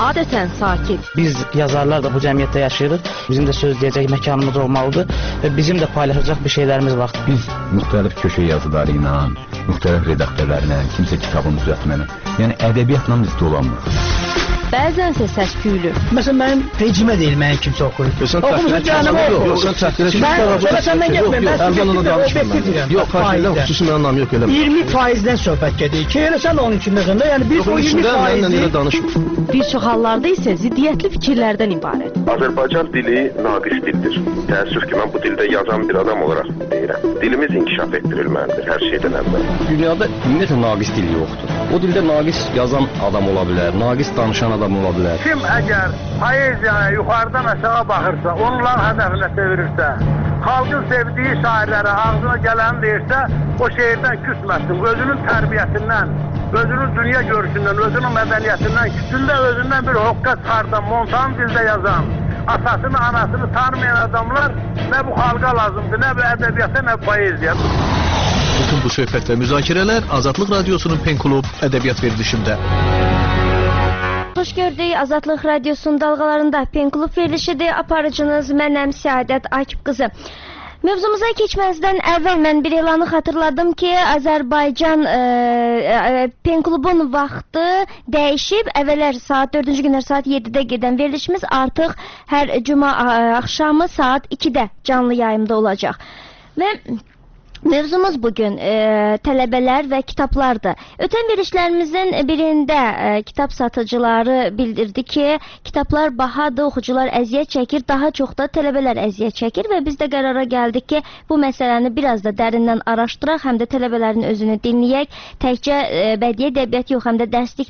adətən sakit. Biz yazarlar da bu cəmiyyətdə yaşayırıq. Bizim də söz deyəcək məkanımız olmalıdır və bizim də paylaşacaq bir şeylərimiz var. Biz müxtəlif köşə yazıları ilə, müxtəlif redaktörlərlə, kimsə kitabını düzəltməklə, yəni ədəbiyyatla biz dolanmırıq. Bəzənsə səs-küylü. Məsələn, mənim rejimə deyil, mənim kimsə oxuyub. Oxumuşun canımı oxuyub. Sən təxdirə səndən getməyim. Əvvələn danışmıram. Yox, xaricdən xüsusi mənim anlam yox elə. 20%-dən söhbət gedir ki, elə sən onun içindəsən də, yəni biz o 20%-i Bir çox hallarda isə ziddiyyətli fikirlərdən ibarət. Azərbaycan dili naqis dildir. Təəssüf ki, mən bu dildə yazan bir adam olaraq deyirəm. Dilimiz inkişaf etdirilməlidir hər şeydən əvvəl. Dünyada ümumiyyətlə naqis dil yoxdur. O dildə naqis yazan adam ola bilər, naqis danışan adam ola bilər. Kim əgər poeziyaya yuxarıdan aşağı baxırsa, onların hədəfinə çevirirsə, xalqın sevdiyi şairlərə ağzına gələni deyirsə, o şeirdən küsməsin. Özünün tərbiyəsindən, özünün dünya görüşündən, özünün mədəniyyətindən, küçündə özündən bir hoqqa çıxardan, montan dildə yazan, atasını, anasını tanımayan adamlar nə bu xalqa lazımdır, nə bu ədəbiyyata, nə poeziya. Bütün bu söhbət və müzakirələr Azadlıq Radiosunun Pen Klub ədəbiyyat verilişində. Xoş gördük, Azadlıq Radiosunun dalğalarında Pen Klub verilişidir. Aparıcınız mənəm Səadət Akif qızı. Mövzumuza keçməzdən əvvəl mən bir elanı xatırladım ki, Azərbaycan Pen Klubun vaxtı dəyişib. Əvvəllər saat 4-cü günlər saat 7-də gedən verilişimiz artıq hər cuma axşamı saat 2-də canlı yayımda olacaq. Və mövzumuz bugün tələbələr və kitablardır. Ötən verilişlərimizin birində kitab satıcıları bildirdi ki, kitablar bahadır, oxucular əziyyət çəkir, daha çox da tələbələr əziyyət çəkir və biz də qərara gəldik ki, bu məsələni biraz da dərindən araşdıraq, həm də tələbələrin özünü dinləyək, təkcə bədii ədəbiyyat yox, həm də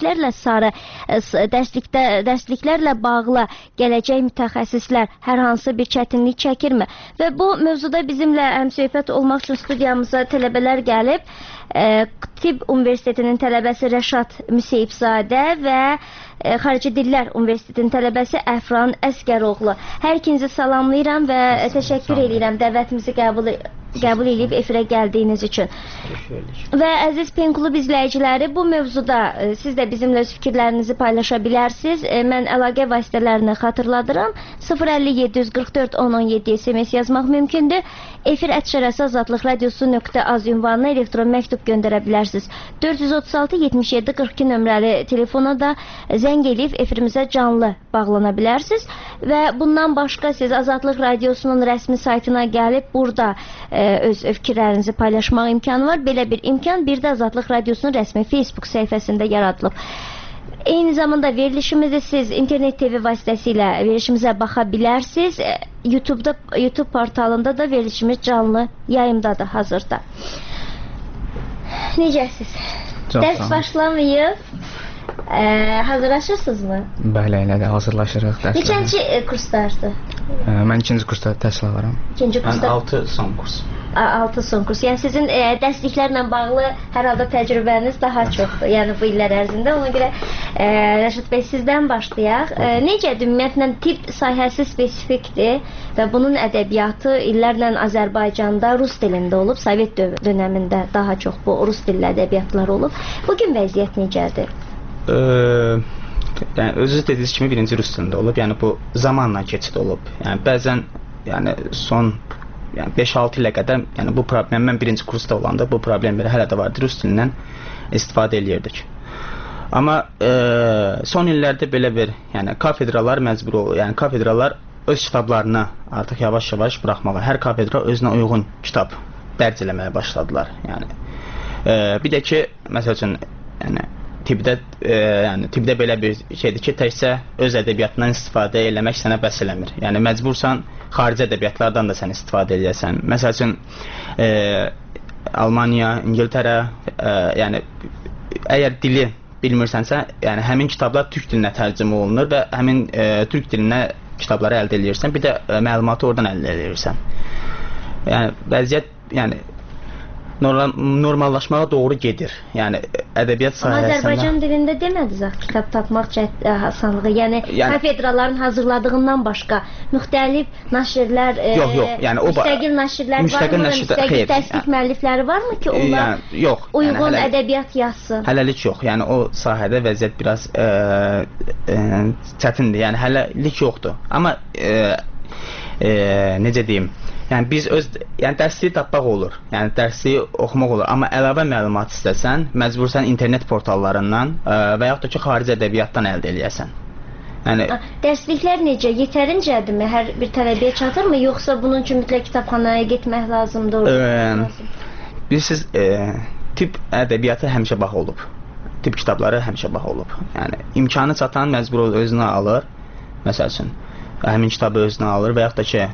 dərsliklərlə bağlı gələcək mütəxəssislər hər hansı bir çətinlik çəkirmi? Və bu mövzuda bizimlə həmsöhbət olmaq üçün studiyamıza tələbələr gəlib. Tibb Universitetinin tələbəsi Rəşad Müseyibzadə və Xarici Dillər Universitetinin tələbəsi Əfran Əsgəroğlu. Hər ikinizi salamlayıram və təşəkkür edirəm dəvətimizi qəbul edib efirə gəldiyiniz üçün. Və əziz Pen Klub izləyiciləri, bu mövzuda siz də bizimlə öz fikirlərinizi paylaşa bilərsiniz. Mən əlaqə vasitələrini xatırladıram. 050 744 1017 SMS yazmaq mümkündür. efir@azadlıqradiosu.az ünvanına elektron məktub göndərə bilərsiniz. 436 77 42 nömrəli telefona da zəng edib efirimizə canlı bağlana bilərsiniz. Və bundan başqa siz Azadlıq Radiosunun rəsmi saytına gəlib burada öz fikirlərinizi paylaşmaq imkanı var. Belə bir imkan bir də Azadlıq Radiosunun rəsmi Facebook səhifəsində yaradılıb. Eyni zamanda verilişimizi siz internet TV vasitəsilə verilişimizə baxa bilərsiniz. YouTube portalında da verilişimiz canlı yayımdadır hazırda. Necəsiz? Dərs başlamayıb. Hazırlaşırsınızmı? Bəli, elədir, hazırlaşırıq dərslərə. Neçənci kurslardır? Mən ikinci kursda təhsil alıram. İkinci kursda? 6 son kurs. 6 son kurs. Yəni sizin dərsliklərlə bağlı hər halda təcrübəniz daha çoxdur. Yəni bu illər ərzində. Ona görə Rəşad bəy sizdən başlayaq. Necədir ümumiyyətlə tibb sahəsi spesifikdir və bunun ədəbiyyatı illərlə Azərbaycanda rus dilində olub. Sovet dönəmində daha çox bu rus dilli ədəbiyyatlar olub. Bugün vəziyyət necədir? Yəni özünüz dediyiniz kimi birinci rus dilində olub. Yəni bu zamanla keçid olub. Yəni bəzən son 5-6 ilə qədər bu problem, mən birinci kursda olanda bu problemləri hələ də vardı, rus dilindən istifadə eləyirdik. Amma son illərdə belə bir kafedralar məcbur olur. Yəni kafedralar öz kitablarını artıq yavaş-yavaş buraxmağa, hər kafedra özünə uyğun kitab dərc eləməyə başladılar. Yəni bir də ki, məsəl üçün tibbdə belə bir şeydir ki, təkcə öz ədəbiyyatından istifadə eləmək sənə bəs eləmir. Yəni məcbursan xarici ədəbiyyatlardan da sən istifadə edəsən. Məsəl üçün Almaniya, İngiltərə, yəni əgər dili bilmirsənsə, yəni həmin kitablar türk dilinə tərcümə olunur və həmin türk dilinə kitabları əldə edirsən, bir də məlumatı oradan əldə edirsən. Yəni vəziyyət, yəni normallaşmağa doğru gedir. Yəni ədəbiyyat Amma sahəsində Azərbaycan dilində demədiniz axı kitab tapmaq asanlığı. Yəni kafedraların hazırladığından başqa müxtəlif nəşrlər, yəni o müstəqil nəşrlər varmı? Müstəqil təsdiq müəllifləri varmı ki, onlar uyğun ədəbiyyat yazsın? Hələlik yox. Yəni o sahədə vəziyyət biraz çətindir. Yəni hələlik yoxdur. Amma necə deyim? Yəni biz dərsliyi tapmaq olur. Yəni dərsliyi oxumaq olur. Amma əlavə məlumat istəsən, məcbursən internet portallarından və yaxud da ki, xarici ədəbiyyatdan əldə eləyəsən. Yəni dərsliklər necə? Yetərincədirmi? Hər bir tələbəyə çatırmı? Yoxsa bunun üçün mütləq kitabxanaya getmək lazımdır? Bilirsiniz, tibb ədəbiyyatı həmişə baha olub. Tibb kitabları həmişə baha olub. Yəni imkanı çatan məcbur özünə alır. Məsəl üçün, həmin kitabı özünə alır və yaxud da ki,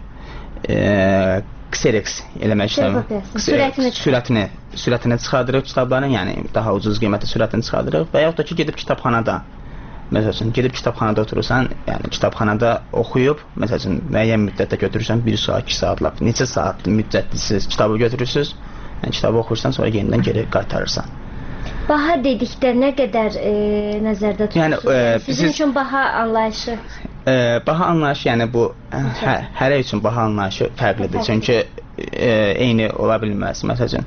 Xerox eləmək istəyirəm. Sürətini çıxardırıq kitabların, yəni daha ucuz qiymətə sürətini çıxardırıq və yaxud da ki, gedib kitabxanada. Məsəl üçün, gedib kitabxanada oturursan, yəni kitabxanada oxuyub, məsəl üçün, müəyyən müddətdə götürürsən, 1 saat, 2 saatlar, neçə saat müddətlisiz kitabı götürürsünüz, yəni kitabı oxuyursan, sonra yenidən geri qaytarırsan. Baha dedikdə nə qədər nəzərdə tutursunuz? Sizin üçün baha anlayışı? Baha anlayışı, yəni bu hərə üçün baha anlayışı fərqlidir. Çünki eyni ola bilməz. Məsəl üçün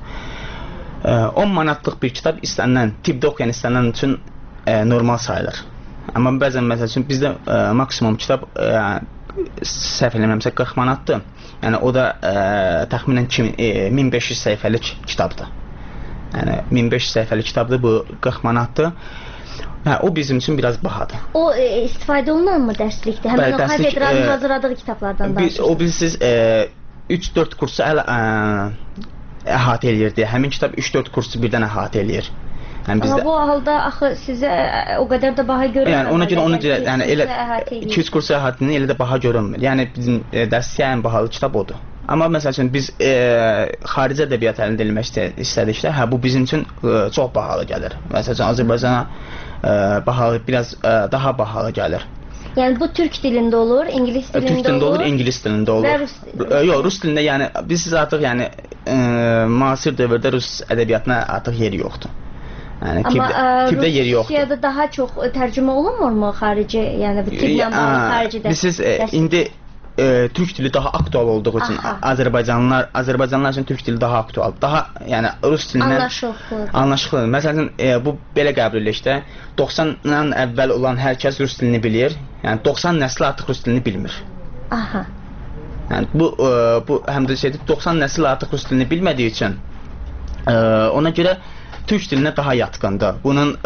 10 manatlıq bir kitab istənilən, tibbdə oxuyan istənilən üçün normal sayılır. Amma bəzən məsəl üçün bizdə maksimum kitab səhv eləmirəmsə 40 manatdır. Yəni o da təxminən 1500 səhifəlik kitabdır. Yəni 1500 səhifəlik kitabdır, bu 40 manatdır. O bizim üçün biraz bahadır. O istifadə olunanmı dərslikdə? Həmin o kafedranın hazırladığı kitablardan danışırsınız. O bilirsiniz 3-4 kursu əhatə eləyirdi. Həmin kitab 3-4 kursu birdən əhatə eləyir. Amma bu halda axı sizə o qədər də baha görünmür. Yəni ona görə yəni elə 200 kursu əhatəsində elə də baha görünmür. Yəni bizim dərslikdə ən bahalı kitab odur. Amma məsəl üçün biz xarici ədəbiyyat əlində eləmək istədikdə, bu bizim üçün çox bahalı gəlir. Məsəl üçün Azərbaycana bahalı, biraz daha bahalı gəlir. Yəni bu türk dilində olur, ingilis dilində olur? Türk dilində olur, ingilis dilində olur. Yox, rus dilində, yəni biz artıq yəni müasir dövrdə rus ədəbiyyatına artıq yeri yoxdur. Yəni tibbdə yeri yoxdur. Amma Rusiyada daha çox tərcümə olunmurmu xarici, yəni bu tibblə bağlı xaricidə? Siz indi türk dili daha aktual olduğu üçün Azərbaycanlılar üçün türk dili daha aktual. Daha yəni rus dilindən anlaşılır. Məsələn, bu belə qəbul edilir ki, 90-dan əvvəl olan hər kəs rus dilini bilir. Yəni 90 nəsli artıq rus dilini bilmir. Aha. Yəni bu həm də 90 nəsil artıq rus dilini bilmədiyi üçün ona görə türk dilinə daha yatqındır. Bunun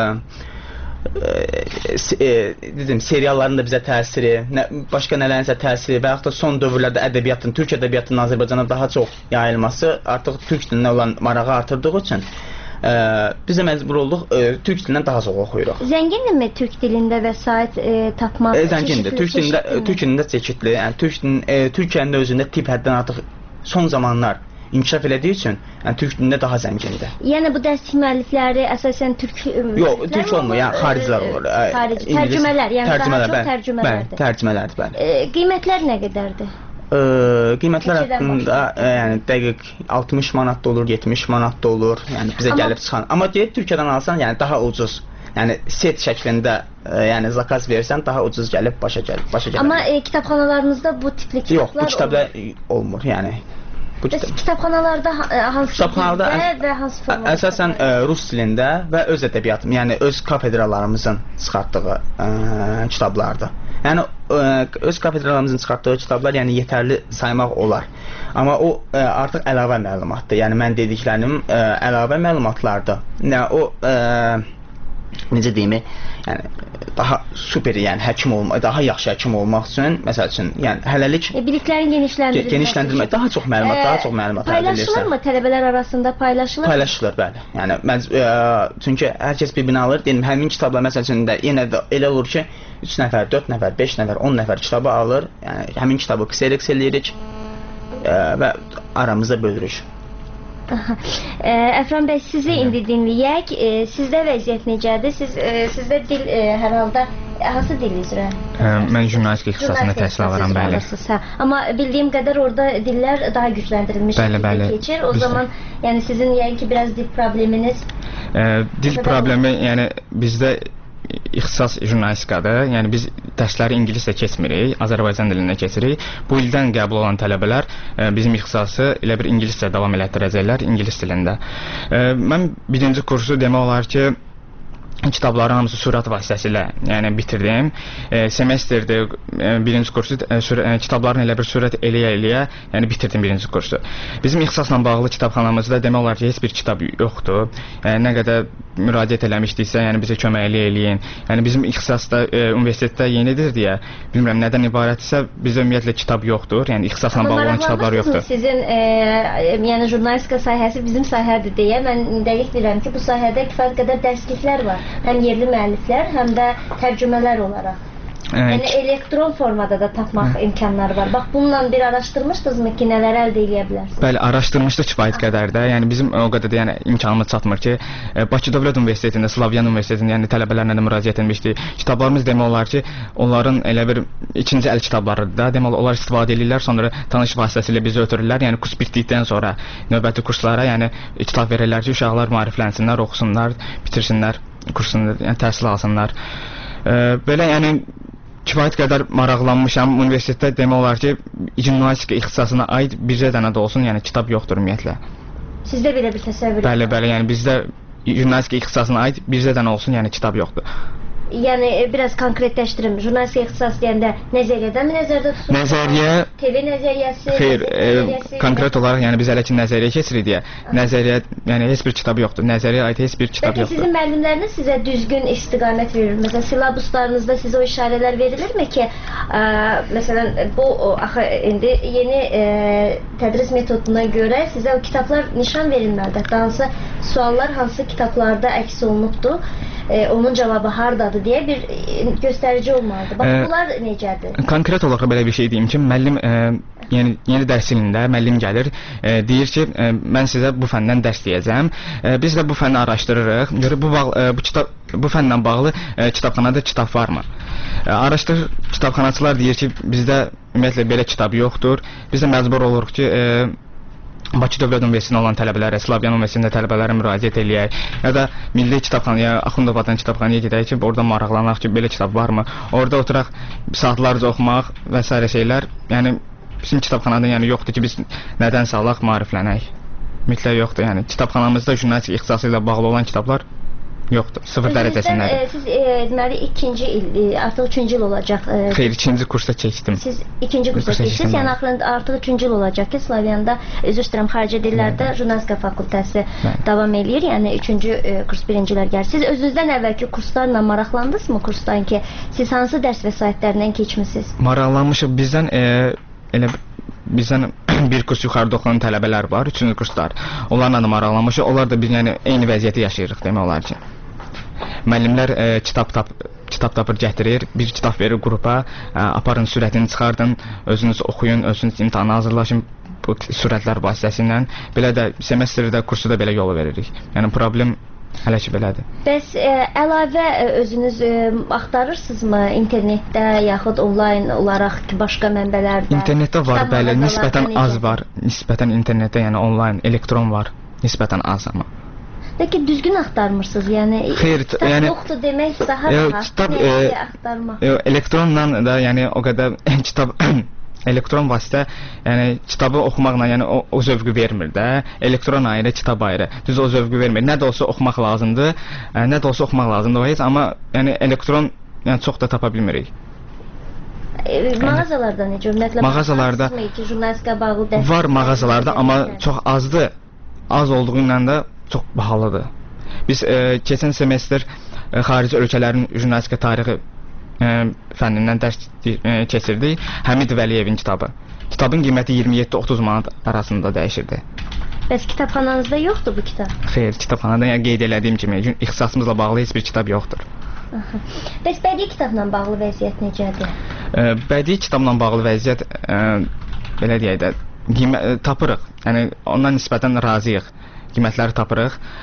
dedim, serialların da bizə təsiri, başqa nələrinsə təsiri və yaxud da son dövrlərdə ədəbiyyatın, türk ədəbiyyatının Azərbaycana daha çox yayılması artıq türk dilinə olan marağı artırdığı üçün biz də məcbur olduq türk dilindən daha çox oxuyuruq. Zəngindirmi türk dilində vəsait tapmaq? Zəngindir. Türk dilində çeşidli. Yəni Türkiyənin özündə tibb həddən artıq son zamanlar inkişaf elədiyi üçün türk dilində daha zəngindir. Yəni bu dərslik müəllifləri əsasən türk yox, türk olmur, yəni xaricilər olur. Tərcümələr, yəni daha çox tərcümələrdir. Tərcümələrdir, bəli. Qiymətlər nə qədərdir? Qiymətlər haqqında yəni dəqiq 60 manat da olur, 70 manat da olur. Yəni bizə gəlib çıxan. Amma deyib Türkiyədən alsan, yəni daha ucuz. Yəni set şəklində yəni zakaz versən daha ucuz gəlib başa gəlir. Amma kitabxanalarınızda bu tipli kitablar yox, bu kitablar olmur, yəni. Kitabxanalarda hansı dildə və hansı formada? Əsasən rus dilində və öz ədəbiyyatım, yəni öz kafedralarımızın çıxartdığı kitablardır. Yəni öz kafedralarımızın çıxartdığı kitablar yəni yetərli saymaq olar. Amma o artıq əlavə məlumatdır. Yəni mən dediklərim əlavə məlumatlardır. Yəni o necə deyim, yəni daha super, yəni həkim olmaq, daha yaxşı həkim olmaq üçün, məsəl üçün, yəni hələlik biliklərin genişləndirmək, daha çox məlumat əldə edirsən. Paylaşılırmı tələbələr arasında paylaşılır? Paylaşılır, bəli. Yəni çünki hər kəs bir-birini alır. Deyim, həmin kitablar məsəl üçün də yenə də elə olur ki, 3 nəfər, 4 nəfər, 5 nəfər, 10 nəfər kitabı alır. Yəni həmin kitabı Xerox eləyirik və aramızda bölürük. Əfran bəy, sizi indi dinləyək. Sizdə vəziyyət necədir? Sizdə dil hər halda Hansı dil üzrə? Mən jurnalistika ixtisasında təhsil alıram, bəli. Amma bildiyim qədər orada dillər daha gücləndirilmiş şəkildə keçir. O zaman yəni sizin yəqin ki biraz dil probleminiz dil problemi, yəni bizdə ixtisas jurnalistikadır. Yəni biz dərsləri ingiliscə keçmirik, Azərbaycan dilində keçirik. Bu ildən qəbul olan tələbələr bizim ixtisası elə bir ingiliscə davam elətdirəcəklər, ingilis dilində. Mən birinci kursu demək olar ki kitabların hamısı sürət vasitəsilə yəni bitirdim. Semestrdə birinci kursu kitabların elə bir sürət eləyə yəni bitirdim birinci kursu. Bizim ixtisasla bağlı kitabxanamızda demək olar ki heç bir kitab yoxdur. Nə qədər müraciət eləmişdiksə, yəni bizə köməklik eləyin. Yəni bizim ixtisasda universitetdə yenidir deyə, bilmirəm nədən ibarətsə, bizdə ümumiyyətlə kitab yoxdur. Yəni ixtisasla bağlı olan kitablar yoxdur. Sizin yəni jurnalistika sahəsi bizim sahədir deyə mən dəqiq bilirəm ki, bu sahədə kifayət qədər dərsliklər var. Həm yerli müəlliflər, həm də tərcümələr olaraq. Yəni elektron formada da tapmaq imkanları var. Bax, bununla bir araşdırmışdınızmı ki, nələr əldə edə bilərsiniz? Bəli, araşdırmışdıq kifayət qədər də. Yəni bizim o qədər də yəni imkanımız çatmır ki, Bakı Dövlət Universitetində, Slavyan Universitetində yəni tələbələrlə də müraciət etmişdik. Kitablarımız demək olar ki, onların elə bir ikinci əl kitablarıdır da. Demək olar onlar istifadə edirlər, sonra tanış vasitəsilə bizi ötürürlər. Yəni kurs bitdikdən sonra növbəti kurslara yəni kitab verirlər ki, uşaqlar maariflənsinlər, oxusunlar, bitirsinlər kursunu, yəni təhsil alsınlar. Belə yəni kifayət qədər maraqlanmışam. Universitetdə demək olar ki, jurnalistika ixtisasına aid bircə dənə də olsun, yəni kitab yoxdur ümumiyyətlə. Sizdə belə bir təsəvvür? Bəli, yəni bizdə jurnalistika ixtisasına aid bircə dənə olsun, yəni kitab yoxdur. Yəni biraz konkretləşdirim. Jurnalistika ixtisası deyəndə nəzəriyyədən mi nəzərdə tutulur? Nəzəriyyə TV nəzəriyyəsi? Xeyr, konkret olaraq yəni biz hələ ki nəzəriyyə keçirik deyə, nəzəriyyə yəni heç bir kitab yoxdur. Nəzəriyyəyə aid heç bir kitab yoxdur. Sizin müəllimləriniz sizə düzgün istiqamət verir. Məsələn, silabuslarınızda sizə o işarələr verilirmi ki, məsələn, bu axı indi yeni tədris metoduna görə sizə o kitablar nişan verilməlidir. Hansı suallar hansı kitablarda əks olunubdur? Onun cavabı hardadır deyə bir göstərici olmalıdır. Bax, bunlar necədir? Konkret olaraq belə bir şey deyim ki, müəllim yəni yeni dərs ilində müəllim gəlir, deyir ki, mən sizə bu fəndən dərs deyəcəm. Biz də bu fənni araşdırırıq. Bu fənlə bağlı kitabxanada kitab varmı? Araşdırır, kitabxanaçılar deyir ki, bizdə ümumiyyətlə belə kitab yoxdur. Biz də məcbur oluruq ki, Bakı Dövlət Universitetində olan tələbələrə, Slavyan Universitetində tələbələrə müraciət eləyək, ya da Milli Kitabxanaya, Axundov adına kitabxanaya gedək ki, orada maraqlanaq ki, belə kitab varmı? Orada oturaq saatlarca oxumaq və s. şeylər, yəni bizim kitabxanada yəni yoxdur ki, biz nədənsə alaq, maariflənək. Mütləq yoxdur, yəni kitabxanamızda jurnalistika ixtisası ilə bağlı olan kitablar yoxdur, sıfır dərəcəsindədir. Siz deməli ikinci il, artıq üçüncü il olacaq. Xeyr, ikinci kursa keçdim. Siz ikinci kursa keçdiniz, yəni artıq üçüncü il olacaq ki, Slavyanda, üzr istəyirəm, xarici dillərdə jurnalistika fakültəsi davam eləyir, yəni üçüncü kurs birincilər gəlir. Siz özünüzdən əvvəlki kurslarla maraqlandınızmı kursdan ki, siz hansı dərs vəsaitlərindən keçmisiniz? Maraqlanmışıq, bizdən bir kurs yuxarıda oxuyan tələbələr var, üçüncü kurslar. Onlarla da maraqlanmışıq, onlar da biz yəni eyni vəziyyəti yaşayırıq demək olar ki. Müəllimlər kitab tapır gətirir, bir kitab verir qrupa, aparın sürətini çıxardın, özünüz oxuyun, özünüz imtahana hazırlaşın bu sürətlər vasitəsilə. Belə də semestrdə kursu da belə yol veririk. Yəni problem hələ ki belədir. Bəs əlavə özünüz axtarırsınızmı internetdə yaxud onlayn olaraq ki, başqa mənbələrdə? İnternetdə var, bəli, nisbətən az var. Nisbətən internetdə, yəni onlayn, elektron var, nisbətən az amma. Peki düzgün axtarmırsınız, yəni kitab yoxdur demək daha rahat, nəyə axtarmaq? Elektronla da, yəni o qədər kitab, elektron vasitə, yəni kitabı oxumaqla yəni o zövqü vermir də, elektron ayrı, kitab ayrı, düz o zövqü vermir. Nə də olsa oxumaq lazımdır, o heç, amma yəni elektron yəni çox da tapa bilmirik. Mağazalarda necə? Ümumiyyətlə, mağazalarda jurnalistika bağlı dərs var mağazalarda, amma çox azdır, az olduğu ilə də çox bahalıdır. Biz keçən semestr xarici ölkələrin jurnalistika tarixi fənnindən dərs keçirdik. Həmid Vəliyevin kitabı. Kitabın qiyməti 27-30 manat arasında dəyişirdi. Bəs kitabxananızda yoxdur bu kitab? Xeyr, kitabxanada yəni qeyd elədiyim kimi ixtisasımızla bağlı heç bir kitab yoxdur. Bəs bədii kitabla bağlı vəziyyət necədir? Bədii kitabla bağlı vəziyyət belə deyək də tapırıq. Yəni ondan nisbətən razıyıq. Qiymətləri tapırıq.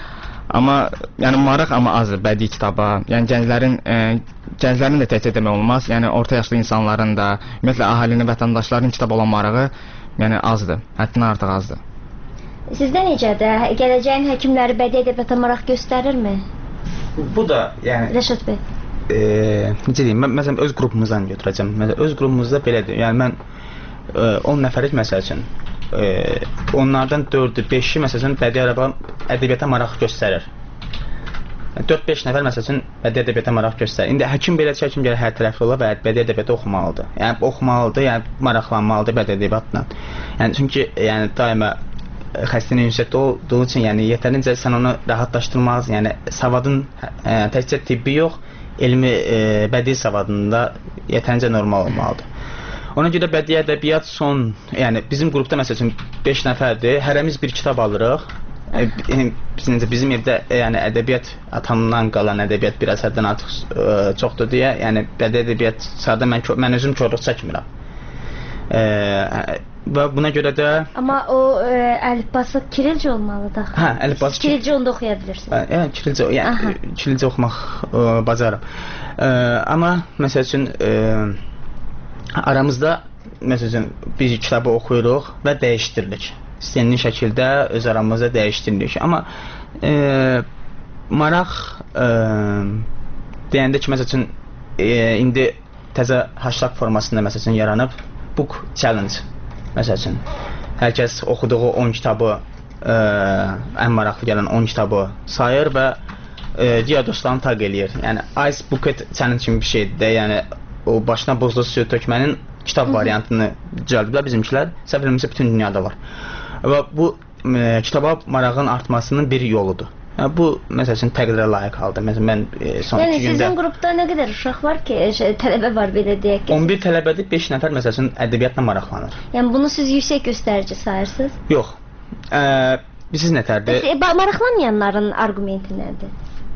Amma yəni maraq amma azdır bədii kitaba. Yəni gənclərin də təkcə demək olmaz. Yəni orta yaşlı insanların da, ümumiyyətlə əhalinin, vətəndaşların kitab olan marağı yəni azdır. Həddindən artıq azdır. Sizdə necədir? Gələcəyin həkimləri bədii ədəbiyyata maraq göstərirmi? Bu da yəni Rəşad bəy. Necə deyim? Mən məsələn öz qrupumuzdan götürəcəm. Məsələn öz qrupumuzda belədir. Yəni mən 10 nəfərik məsəl üçün onlardan 4-ü, 5-i məsələn bədii ədəbiyyata maraq göstərir. 4-5 nəfər məsələn bədii ədəbiyyata maraq göstərir. İndi həkim belə həkim gəlir hər tərəfli ola və bədii ədəbiyyatı oxumalıdır. Yəni oxumalıdır, yəni maraqlanmalıdır bədii ədəbiyyatla. Yəni çünki yəni daima xəstənin ünsiyyətdə olduğu üçün yəni yetərincə sən onu rahatlaşdırmalısın. Yəni savadın təkcə tibbi yox, elmi bədii savadında yetərincə normal olmalıdır. Ona görə bədii ədəbiyyat yəni bizim qrupda məsələn 5 nəfərdir, hərəmiz bir kitab alırıq. Bizim evdə yəni ədəbiyyat atamdan qalan ədəbiyyat bir əsərdən artıq çoxdur deyə, yəni bədii ədəbiyyat sarda mən özüm korluq çəkmirəm. Və buna görə də amma o əlifbası kirilcə olmalıdır. Hə, əlifbası kirilcə onda oxuya bilirsiniz. Yəni kirilcə oxumaq bacarıram. Amma məsəl üçün aramızda məsələn biz kitabı oxuyuruq və dəyişdiririk. İstənilən şəkildə öz aramızda dəyişdiririk. Amma maraq deyəndə ki, məsələn indi təzə hashtag formasında məsələn yaranıb book challenge. Məsələn hər kəs oxuduğu 10 kitabı ən maraqlı gələn 10 kitabı sayır və digər dostlarını taq eləyir. Yəni Ice Bucket Challenge kimi bir şeydir də, yəni o başına buzlu suyu tökmənin kitab variantını düzəldiblər bizimkilər. Səhv eləmirəmsə bütün dünyada var. Və bu kitaba marağın artmasının bir yoludur. Yəni bu məsələn təqdirə layiq haldır. Məsələn mən son 2 gündə yəni sizin qrupda nə qədər uşaq var ki, tələbə var belə deyək ki? 11 tələbədir, 5 nəfər məsələn ədəbiyyatla maraqlanır. Yəni bunu siz yüksək göstərici sayırsınız? Yox. Siz nətərdir? Maraqlanmayanların arqumenti nədir?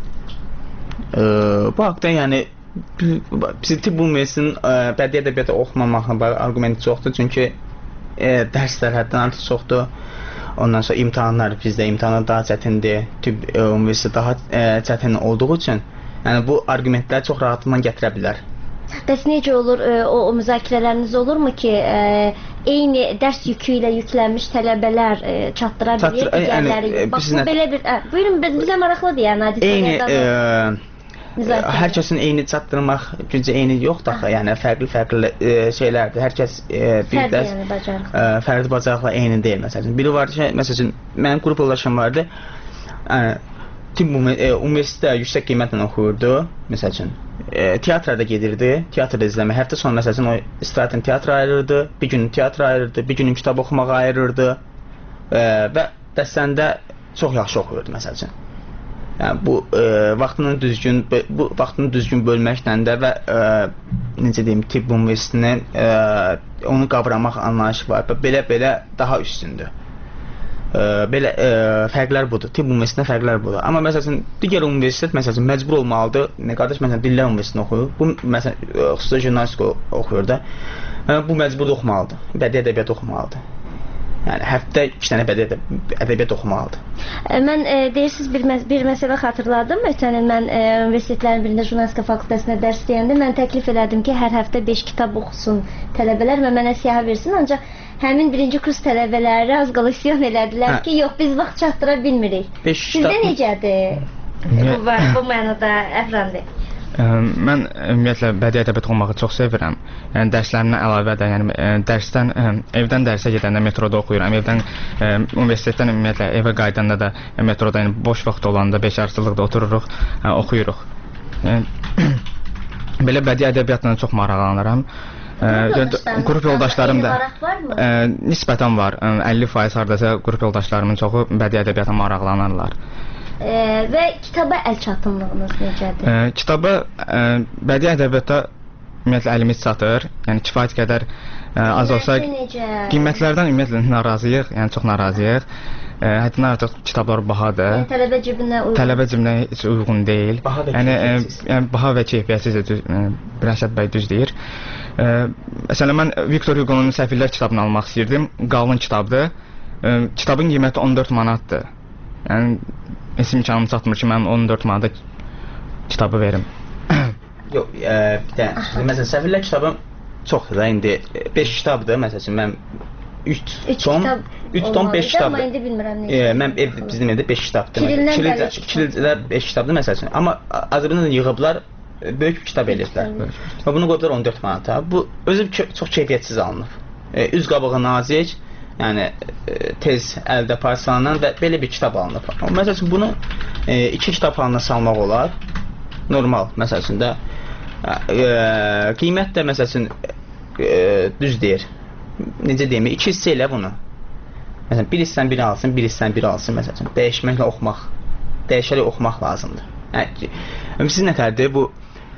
Bu haqda yəni tibb üniversitesinin bədii ədəbiyyatı oxumamaqla arqumenti çoxdur. Çünki dərslər həddən artıq çoxdur. Ondan sonra imtahanlar bizdə imtahanlar daha çətindir. Tibb üniversitesi daha çətin olduğu üçün yəni bu arqumentləri çox rahatlıqla gətirə bilər. Bəs necə olur o müzakirələriniz olurmu ki, eyni dərs yükü ilə yüklənmiş tələbələr çatdıra bilir digərləri? Bax bu belə bir buyurun bizə maraqlıdır yəni hadisə. Hər kəsin eyni çatdırmaq gücü eyni yoxdur axı. Yəni fərqli şeylərdir. Hər kəs bir dərs fərqli bacarıqla eyni deyil məsələn. Biri var ki, məsələn mənim qrup yoldaşım vardı. Tibb üniversitetdə yüksək qiymətlə oxuyurdu. Məsələn, teatrda gedirdi, teatrda izləmə. Həftə sonu məsələn o istirahətini teatra ayırırdı, bir gün teatra ayırırdı, bir günün kitab oxumağa ayırırdı və dərslərində çox yaxşı oxuyurdu məsələn. Yəni bu vaxtını düzgün bölməklə də və necə deyim tibb üniversitetinin onu qavramaq anlayışı var. Belə daha üstündür. Belə fərqlər budur. Tibb üniversitetində fərqlər budur. Amma məsələn digər universitet məsələn məcbur olmalıdır. Qardaş məsələn dillər universitetini oxuyur. Bu məsələn xüsusi jurnalistika oxuyur da. Bu məcbur oxumalıdır. Bədii ədəbiyyat oxumalıdır. Yəni həftə 2 dənə bədii ədəbiyyat oxumalıdır. Mən deyirsiniz bir məsələ xatırladım. Ötən il mən universitetlərin birində jurnalistika fakültəsində dərs deyəndə mən təklif elədim ki, hər həftə 5 kitab oxusun tələbələr və mənə siyahı versin. Ancaq həmin birinci kurs tələbələri az qala isyan elədilər ki, yox biz vaxt çatdıra bilmirik. Sizdə necədir? Bu mənada Əfrandi. Mən ümumiyyətlə bədii ədəbiyyat oxumağı çox sevirəm. Yəni dərslərimdən əlavə də, yəni dərsdən evdən dərsə gedəndə metroda oxuyuram. Evdən universitetdən ümumiyyətlə evə qayıdanda da metroda, yəni boş vaxt olanda beşarcılıqda otururuq, oxuyuruq. Belə bədii ədəbiyyatla çox maraqlanıram. Qrup yoldaşlarım da nisbətən var. 50% hardasa qrup yoldaşlarımın çoxu bədii ədəbiyyata maraqlanırlar. Və kitaba əl çatımlığınız necədir? Kitaba bədii ədəbiyyata ümumiyyətlə əlimiz çatır. Yəni kifayət qədər az olsa qiymətlərdən ümumiyyətlə narazıyıq, yəni çox narazıyıq. Həddindən artıq kitablar bahadır. Tələbə cibinə heç uyğun deyil. Yəni baha və keyfiyyətsiz Rəşad bəy düz deyir. Məsələn mən Victor Hugo'nun Səfirlər kitabını almaq istəyirdim. Qalın kitabdır. Kitabın qiyməti 14 manatdır. Yəni heç imkanım çatmır ki, mən 14 manata kitabı verim. Yox, bir də məsələn səfirlər kitabım çoxdur da indi 5 kitabdır. Məsələn mən 3 tom 5 kitabdır. Amma indi bilmirəm necə. Mən bizim evdə 5 kitabdır. Kilidlər 5 kitabdır məsələn. Amma Azərbaycandan yığıblar böyük kitab eləyiblər. Və bunu qoydular 14 manata. Bu özü çox keyfiyyətsiz alınıb. Üz qabığı nazik, yəni tez əldə parçalanan və belə bir kitab alınıb. Məsələn bunu 2 kitab halına salmaq olar. Normal məsələn də qiymət də məsələn düz deyir. Necə deyim, 2 hissə elə bunu. Məsələn, bir hissəni biri alsın, bir hissəni biri alsın məsələn. Dəyişməklə oxumaq, dəyişərək oxumaq lazımdır. Yəni siz nətərdir bu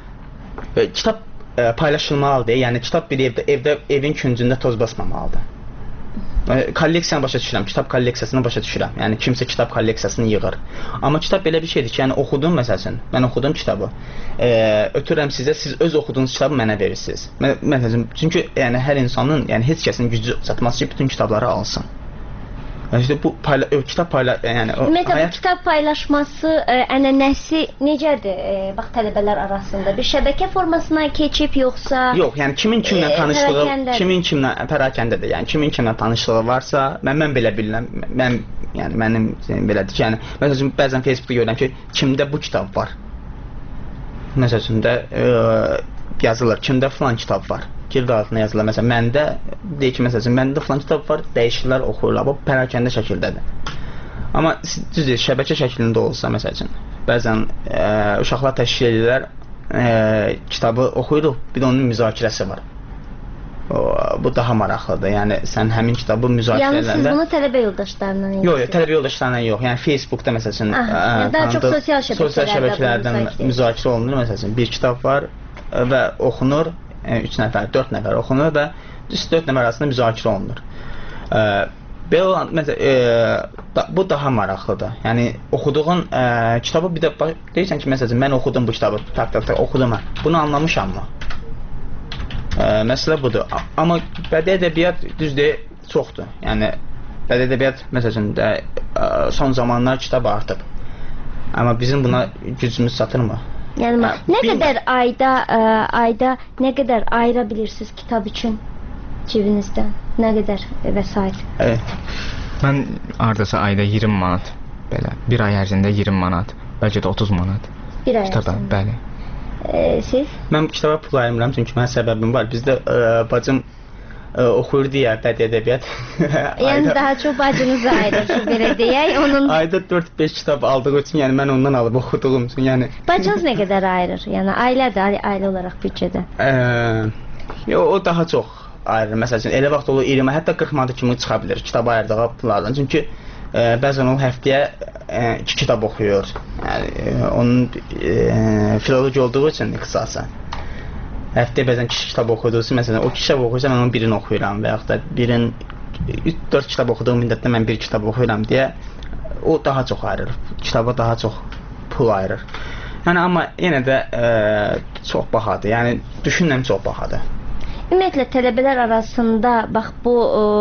kitab paylaşılmalıdır. Yəni kitab bir evdə evin küncündə toz basmamalıdır. Kolleksiyanı başa düşürəm, kitab kolleksiyasını başa düşürəm. Yəni kimsə kitab kolleksiyasını yığır. Amma kitab belə bir şeydir ki, yəni oxudum məsələn, mən oxudum kitabı. Ötürürəm sizə, siz öz oxuduğunuz kitabı mənə verirsiniz. Məsələn, çünki yəni hər insanın, yəni heç kəsin gücü çatmaz ki, bütün kitabları alsın. İşte bu kitab yəni ümumiyyətlə bu kitab paylaşması ənənəsi necədir? Bax tələbələr arasında bir şəbəkə formasına keçib yoxsa? Yox, yəni kimin kimlə tanışlığı, kimin kimlə pərakəndədir. Yəni kimin kimlə tanışlığı varsa, mən belə bilirəm. Mən yəni mənim belədir ki, yəni məsələn bəzən Facebookda görürəm ki, kimdə bu kitab var. Məsələn də yazılır, kimdə falan kitab var. Girdi altına yazılır. Məsələn, məndə deyir ki, məsələn, məndə falan kitab var, dəyişirlər, oxuyurlar. Bu pərakəndə şəkildədir. Amma düzdür, şəbəkə şəklində olsa, məsələn, bəzən uşaqlar təşkil edirlər, kitabı oxuyuruq, bir də onun müzakirəsi var. Bu daha maraqlıdır. Yəni sən həmin kitabı müzakirə edəndə. Yəni siz bunu tələbə yoldaşlarından yox, tələbə yoldaşlarından yox. Yəni Facebookda məsələn, daha çox sosial şəbəkələrdən müzakirə olunur. Məsələn, bir kitab var və oxunur. 3 nəfər, 4 nəfər oxunur və 4 nəfər arasında müzakirə olunur. Belə olan, məsələn, bu daha maraqlıdır. Yəni, oxuduğun kitabı bir də deyirsən ki, məsələn, mən oxudum bu kitabı, tak, oxudum mən. Bunu anlamışam mı? Məsələ budur. Amma bədii ədəbiyyat düzdür, çoxdur. Yəni, bədii ədəbiyyat, məsələn, son zamanlar kitab artıb. Amma bizim buna gücümüz çatırmı? Yəni nə qədər ayda nə qədər ayıra bilirsiniz kitab üçün cibinizdən? Nə qədər vəsait? Mən hardasa ayda 20 manat belə. Bir ay ərzində 20 manat, bəlkə də 30 manat. Bir ay kitaba, bəli. Siz? Mən kitaba pul ayırmıram çünki mənim səbəbim var. Bizdə bacım oxuyur deyə bədii ədəbiyyat. Yəni daha çox bacınız ayırır, belə deyək. Onun ayda 4-5 kitab aldığı üçün, yəni mən ondan alıb oxuduğum üçün, yəni. Bacınız nə qədər ayırır? Yəni ailə olaraq büdcədə? O daha çox ayırır. Məsələn, elə vaxt olur 20, hətta 40 manat kimi çıxa bilər kitab ayırdığı pullardan. Çünki bəzən o həftəyə 2 kitab oxuyur. Yəni onun filoloji olduğu üçün ixtisası. Həftəyə bəzən kişi kitab oxuduğusu, məsələn, o kitab oxuyursa mən onun birini oxuyuram və yaxud da birin 4 kitab oxuduğum müddətdə mən bir kitab oxuyuram deyə o daha çox ayırır. Kitaba daha çox pul ayırır. Yəni amma yenə də çox bahadır. Yəni düşünürəm çox bahadır. Ümumiyyətlə tələbələr arasında bax bu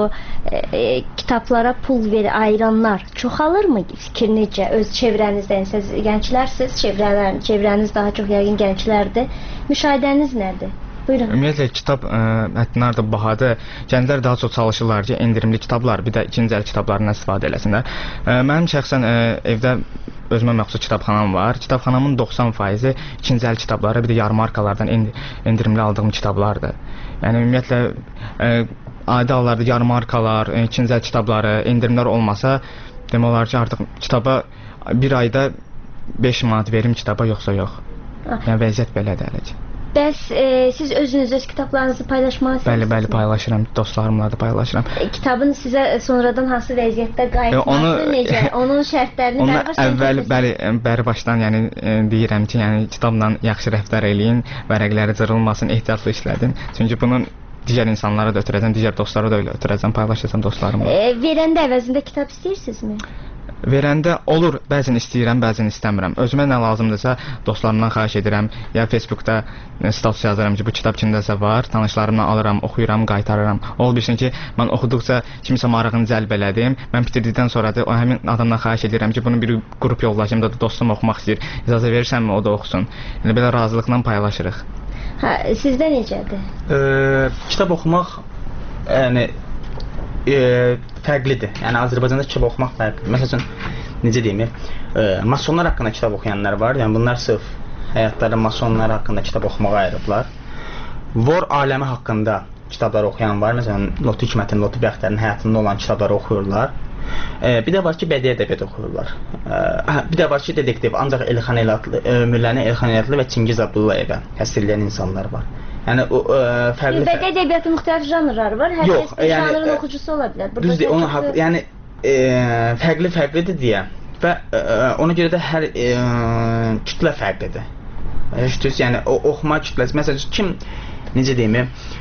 kitablara pul ayıranlar çoxalırmı? Fikir necə? Öz çevrənizdən, siz gənclərsiniz, çevrəniz daha çox yəqin gənclərdir. Müşahidəniz nədir? Buyurun. Ümumiyyətlə kitab hətta da bahadır. Gənclər daha çox çalışırlar ki, endirimli kitablar, bir də ikinci əl kitablarından istifadə eləsinlər. Mənim şəxsən evdə özümə məxsus kitabxanam var. Kitabxanamın 90% ikinci əl kitabları, bir də yarım markalardan endirimli aldığım kitablardır. Yəni ümumiyyətlə adi hallarda yarım markalar, ikinci əl kitabları, endirimlər olmasa, demək olar ki, artıq kitaba bir ayda 5 manat verim kitaba yoxsa yox. Yəni vəziyyət belədir hələ ki. Bəs siz özünüz öz kitablarınızı paylaşmalı Bəli, paylaşıram, dostlarımla da paylaşıram. Kitabın sizə sonradan hansı vəziyyətdə qayıtması necə? Onun şərtlərini bəri başdan yəni deyirəm ki, yəni kitabla yaxşı rəftar eləyin, vərəqləri cırılmasın, ehtiyatlı işlədin. Çünki bunun digər insanlara da ötürəcəm, digər dostlara da ötürəcəm, paylaşacağam dostlarımla. Verəndə əvəzində kitab istəyirsinizmi? verəndə olur, bəzən istəyirəm, bəzən istəmirəm. Özümə nə lazımdırsa dostlarımdan xahiş edirəm, ya Facebookda status yazıram ki, bu kitab kimdəsə var, tanışlarımdan alıram, oxuyuram, qaytarıram. Ola bilsin ki, mən oxuduqca kimsə marağını cəlb elədim. Mən bitirdikdən sonra da o həmin adamdan xahiş edirəm ki, bunu bir qrup yoldaşım da dostum oxumaq istəyir. İcazə verirsənmi o da oxusun. Yəni belə razılıqla paylaşırıq. Hə, sizdə necədir? Kitab oxumaq yəni fərqlidir. Yəni Azərbaycanda kitab oxumaq fərqlidir. Məsələn, necə deyim, masonlar haqqında kitab oxuyanlar var. Yəni bunlar sırf həyatlarında masonlar haqqında kitab oxumağa ayırıblar. Vor aləmi haqqında kitablar oxuyan var. Məsələn, Lotu Hikmətin, Lotu Bəxtərin həyatında olan kitabları oxuyurlar. Bir də var ki, bədii ədəbiyyat oxuyurlar. Bir də var ki, detektiv, ancaq Elxan Elatlı, ömürlərini Elxan Elatlı və Çingiz Abdullayevə həsr edən insanlar var. Yəni o fərqli bədii ədəbiyyatın müxtəlif janrları var. Hər kəs bir janrın oxucusu ola bilər. Düzdür, onun haqqı, yəni fərqlidir deyə və ona görə də hər kütlə fərqlidir. Yəni oxuma kütləsi, məsələn, kim necə deyim,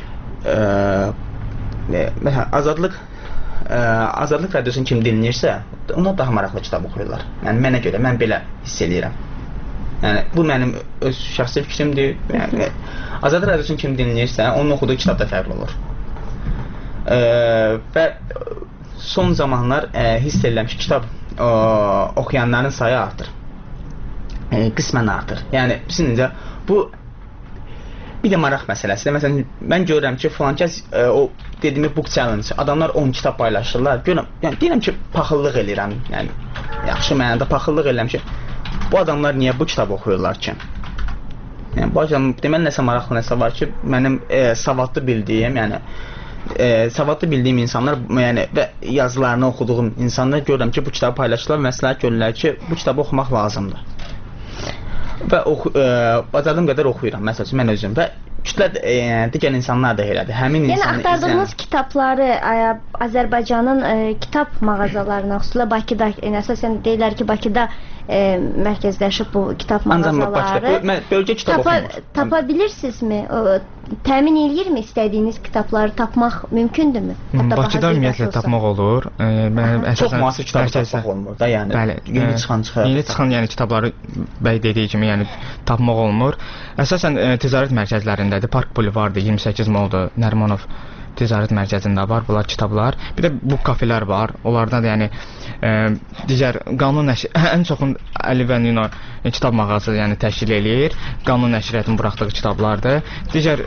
məsələn, Azadlıq radiosunu kim dinləyirsə, ona daha maraqlı kitab oxuyurlar. Yəni mənə görə, mən belə hiss eləyirəm. Yəni bu mənim öz şəxsi fikrimdir. Yəni Azadlıq radiosunu kim dinləyirsə, onun oxuduğu kitab da fərqli olur. Və son zamanlar hiss edirəm ki, kitab oxuyanların sayı artır. Qismən artır. Yəni sizcə bu bir də maraq məsələsidir. Məsələn, mən görürəm ki, filankəs o dediyim book challenge, adamlar 10 kitab paylaşırlar. Görürəm, yəni deyirəm ki, paxıllıq eləyirəm. Yəni yaxşı mənada paxıllıq eləyirəm ki, bu adamlar niyə bu kitab oxuyurlar ki? Yəni bu adam deməli nəsə maraqlı nəsə var ki, mənim savadlı bildiyim, yəni savadlı bildiyim insanlar, yəni və yazılarını oxuduğum insanlar görürəm ki, bu kitabı paylaşırlar, məsləhət görürlər ki, bu kitabı oxumaq lazımdır. Və bacardığım qədər oxuyuram, məsəl üçün mən özüm və kütlə digər insanlar da elədir. Həmin yəni axtardığınız kitabları Azərbaycanın kitab mağazalarına, xüsusilə Bakıda, əsasən deyirlər ki, Bakıda mərkəzləşib bu kitab mağazaları. Bölgə kitab oxumur. Tapa bilirsinizmi? Təmin eləyirmi istədiyiniz kitabları tapmaq mümkündürmü? Bakıda ümumiyyətlə tapmaq olur. Çox müasir kitab tapmaq olmur da, yəni yeni çıxan yəni kitabları bəy dediyi kimi yəni tapmaq olmur. Əsasən ticarət mərkəzlərindədir. Park Bulvarıdır, 28 Moldur, Nərimanov ticarət mərkəzində var bunlar kitablar. Bir də bu kafelər var. Onlarda da yəni digər qanun nəşr ən çoxun Əli və Nino kitab mağazası yəni təşkil eləyir. Qanun nəşriyyatının buraxdığı kitablardır. Digər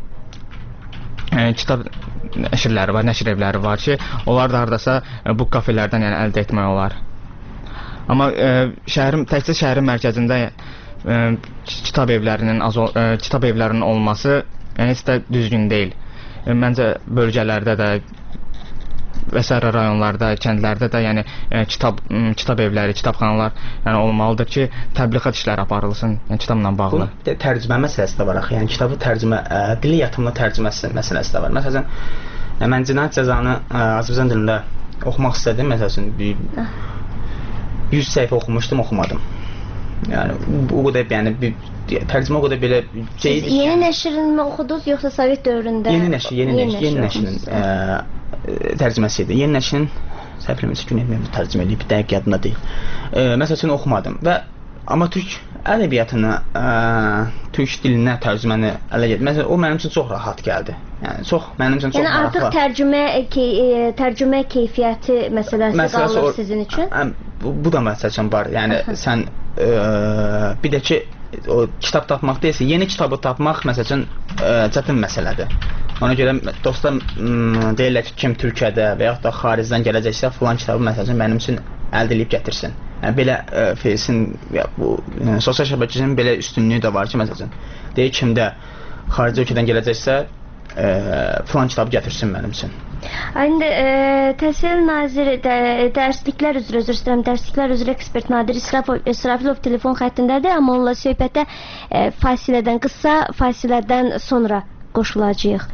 kitab nəşrləri var, nəşr evləri var ki, onlar da hardasa bu kafelərdən yəni əldə etmək olar. Amma təkcə şəhərin mərkəzində kitab evlərinin olması yəni heç də düzgün deyil. Məncə bölgələrdə də və sair rayonlarda, kəndlərdə də yəni kitab evləri, kitabxanalar yəni olmalıdır ki, təbliğat işləri aparılsın, yəni kitabla bağlı. Bu tərcümə məsələsi də var axı. Yəni kitabı tərcümə, dili yatımlı tərcüməsi məsələsi də var. Məsələn, mən Cinayət Cəzanı Azərbaycan dilində oxumaq istədim. Məsələn, 100 səhifə oxumuşdum, oxumadım. Yəni bu qədər yəni tərcümə o qədər belə Siz yeni nəşrini oxudunuz yoxsa Sovet dövründə? Yeni nəşrin tərcüməsi idi. Yeni nəşrin səhifələməsi gün etməyəm tərcümə edib, dəqiq yadımda deyil. Məsələn oxumadım və amma türk ədəbiyyatına, türk dilinə tərcüməni ələ getdi. Məsələn, o mənim üçün çox rahat gəldi. Yəni çox mənim üçün çox maraqlı. Yəni artıq tərcümə keyfiyyəti məsələsi qalır sizin üçün? Bu da məsəl üçün var. Yəni sən bir də ki o kitab tapmaq deyilsə, yeni kitabı tapmaq məsəl üçün çətin məsələdir. Ona görə dostlar deyirlər ki, kim Türkiyədə və yaxud da xaricdən gələcəksə, filan kitabı məsəl üçün mənim üçün əldə edib gətirsin. Yəni belə Face'in bu sosial şəbəkənin belə üstünlüyü də var ki, məsəl üçün deyir kimdə xarici ölkədən gələcəksə, filan kitabı gətirsin mənim üçün. İndi Təhsil Naziri dərsliklər üzrə ekspert Nadir İsrafilov telefon xəttindədir, amma onunla söhbətə qısa fasilədən sonra qoşulacağıq.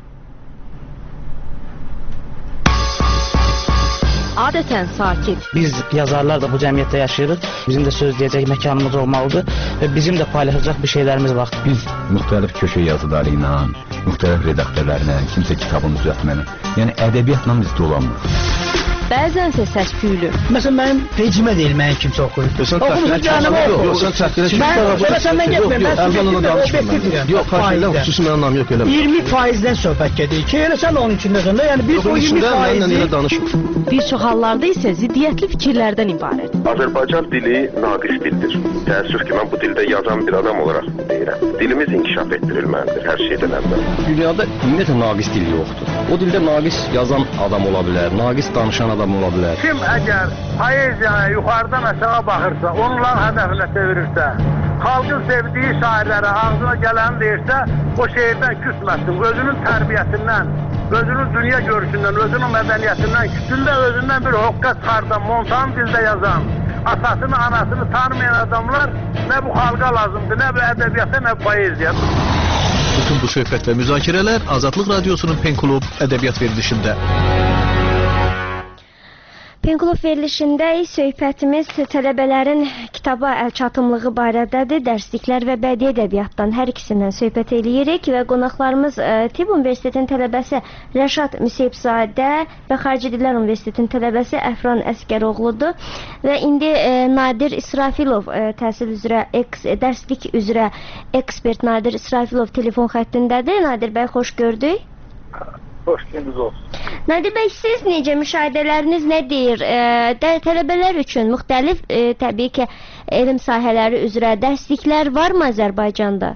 Adətən sakit. Biz yazarlar da bu cəmiyyətdə yaşayırıq. Bizim də söz deyəcək məkanımız olmalıdır və bizim də paylaşacaq bir şeylərimiz var. Biz müxtəlif köşə yazıları ilə, müxtəlif redaktörlərlə, kimsə kitabını düzəltməni, yəni ədəbiyyatla biz dolanmırıq. bəzənsə səs-küylü. Məsələn, mənim pecimə deyil, mənim kimsə oxuyur. Sən təhqilə yox, sən təhqilə mən səndən getmirəm, mən əvvəl ona danışmıram. Yox, xahiş edirəm, xüsusi mənim anlam yox eləmə. 20%-dən söhbət gedir ki, elə sən onun içindəsən də, yəni biz o 20%-i bir çox hallarda isə ziddiyyətli fikirlərdən ibarət. Azərbaycan dili naqis dildir. Təəssüf ki, mən bu dildə yazan bir adam olaraq deyirəm. Dilimiz inkişaf etdirilməlidir hər şeydən əvvəl. Dünyada ümumiyyətlə naqis dil yoxdur. O dildə naqis yazan adam ola bilər, naqis danışan adam ola bilər. Kim əgər poeziyaya yuxarıdan aşağı baxırsa, onların hədəfinə çevirirsə, xalqın sevdiyi şairlərə ağzına gələni deyirsə, o şeirdən küsməsin, özünün tərbiyəsindən, özünün dünya görüşündən, özünün mədəniyyətindən, küsündə özündən bir hoqqa çıxardan, montan dildə yazan, atasını, anasını tanımayan adamlar nə bu xalqa lazımdır, nə bu ədəbiyyata, nə bu poeziya. Bütün bu söhbət və müzakirələr Azadlıq Radiosunun Penklub ədəbiyyat verilişində. Penklub verilişində söhbətimiz tələbələrin kitaba əlçatımlığı barədədir. Dərsliklər və bədii ədəbiyyatdan hər ikisindən söhbət eləyirik və qonaqlarımız Tibb Universitetinin tələbəsi Rəşad Müseyibzadə və Xarici Dillər Universitetinin tələbəsi Əfran Əskəroğludur və indi Nadir İsrafilov təhsil üzrə dərslik üzrə ekspert Nadir İsrafilov telefon xəttindədir. Nadir bəy, xoş gördük. Xoş gününüz olsun. Nadir bəy, siz necə, müşahidələriniz nə deyir? Tələbələr üçün müxtəlif, təbii ki, elm sahələri üzrə dərsliklər varmı Azərbaycanda?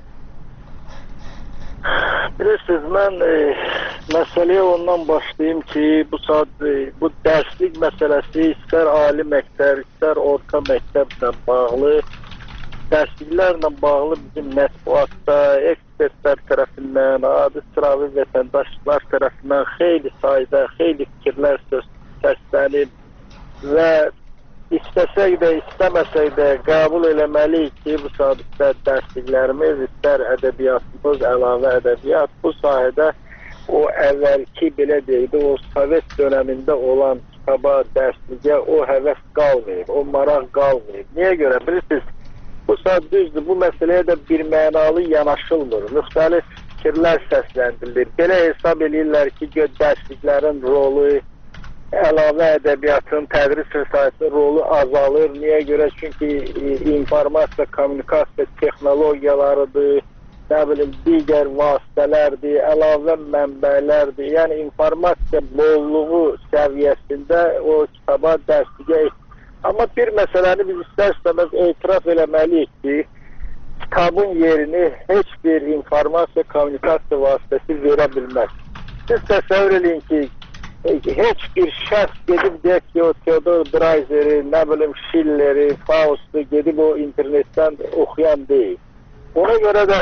Bilirsiniz, mən məsələyə ondan başlayayım ki, bu dərslik məsələsi istər ali məktəb, istər orta məktəblə bağlı, dərsliklərlə bağlı bizim mətbuatda, ekspertlər tərəfindən, adi sıravi vətəndaşlar tərəfindən xeyli sayda, xeyli fikirlər səslənib və istəsək də, istəməsək də qəbul eləməliyik ki, bu saatda dərsliklərimiz, istər ədəbiyyatımız, əlavə ədəbiyyat, bu sahədə o əvvəlki, belə deyildi, o Sovet dönəmində olan kitaba, dərsliyə o həvəs qalmayıb, o maraq qalmayıb. Niyə görə? Bilirsiniz, bu saat düzdür, bu məsələyə də bir mənalı yanaşılmır. Müxtəlif fikirlər səsləndirilir. Belə hesab edirlər ki, dərsliklərin rolu, əlavə ədəbiyyatın, tədris vəsaitinin rolu azalır. Niyə görə? Çünki informasiya, kommunikasiya texnologiyalarıdır, nə bilim, digər vasitələrdir, əlavə mənbələrdir. Yəni, informasiya bolluğu səviyyəsində o kitaba, dərsliyə amma bir məsələni biz istər-istəməz etiraf eləməliyik ki, kitabın yerini heç bir informasiya, kommunikasiya vasitəsi verə bilməz. Siz təsəvvür edin ki, heç bir şəxs gedib deyək ki, o Theodor Dreiseri, nə bilim, Schilleri, Faust'u gedib o internetdən oxuyan deyil. Ona görə də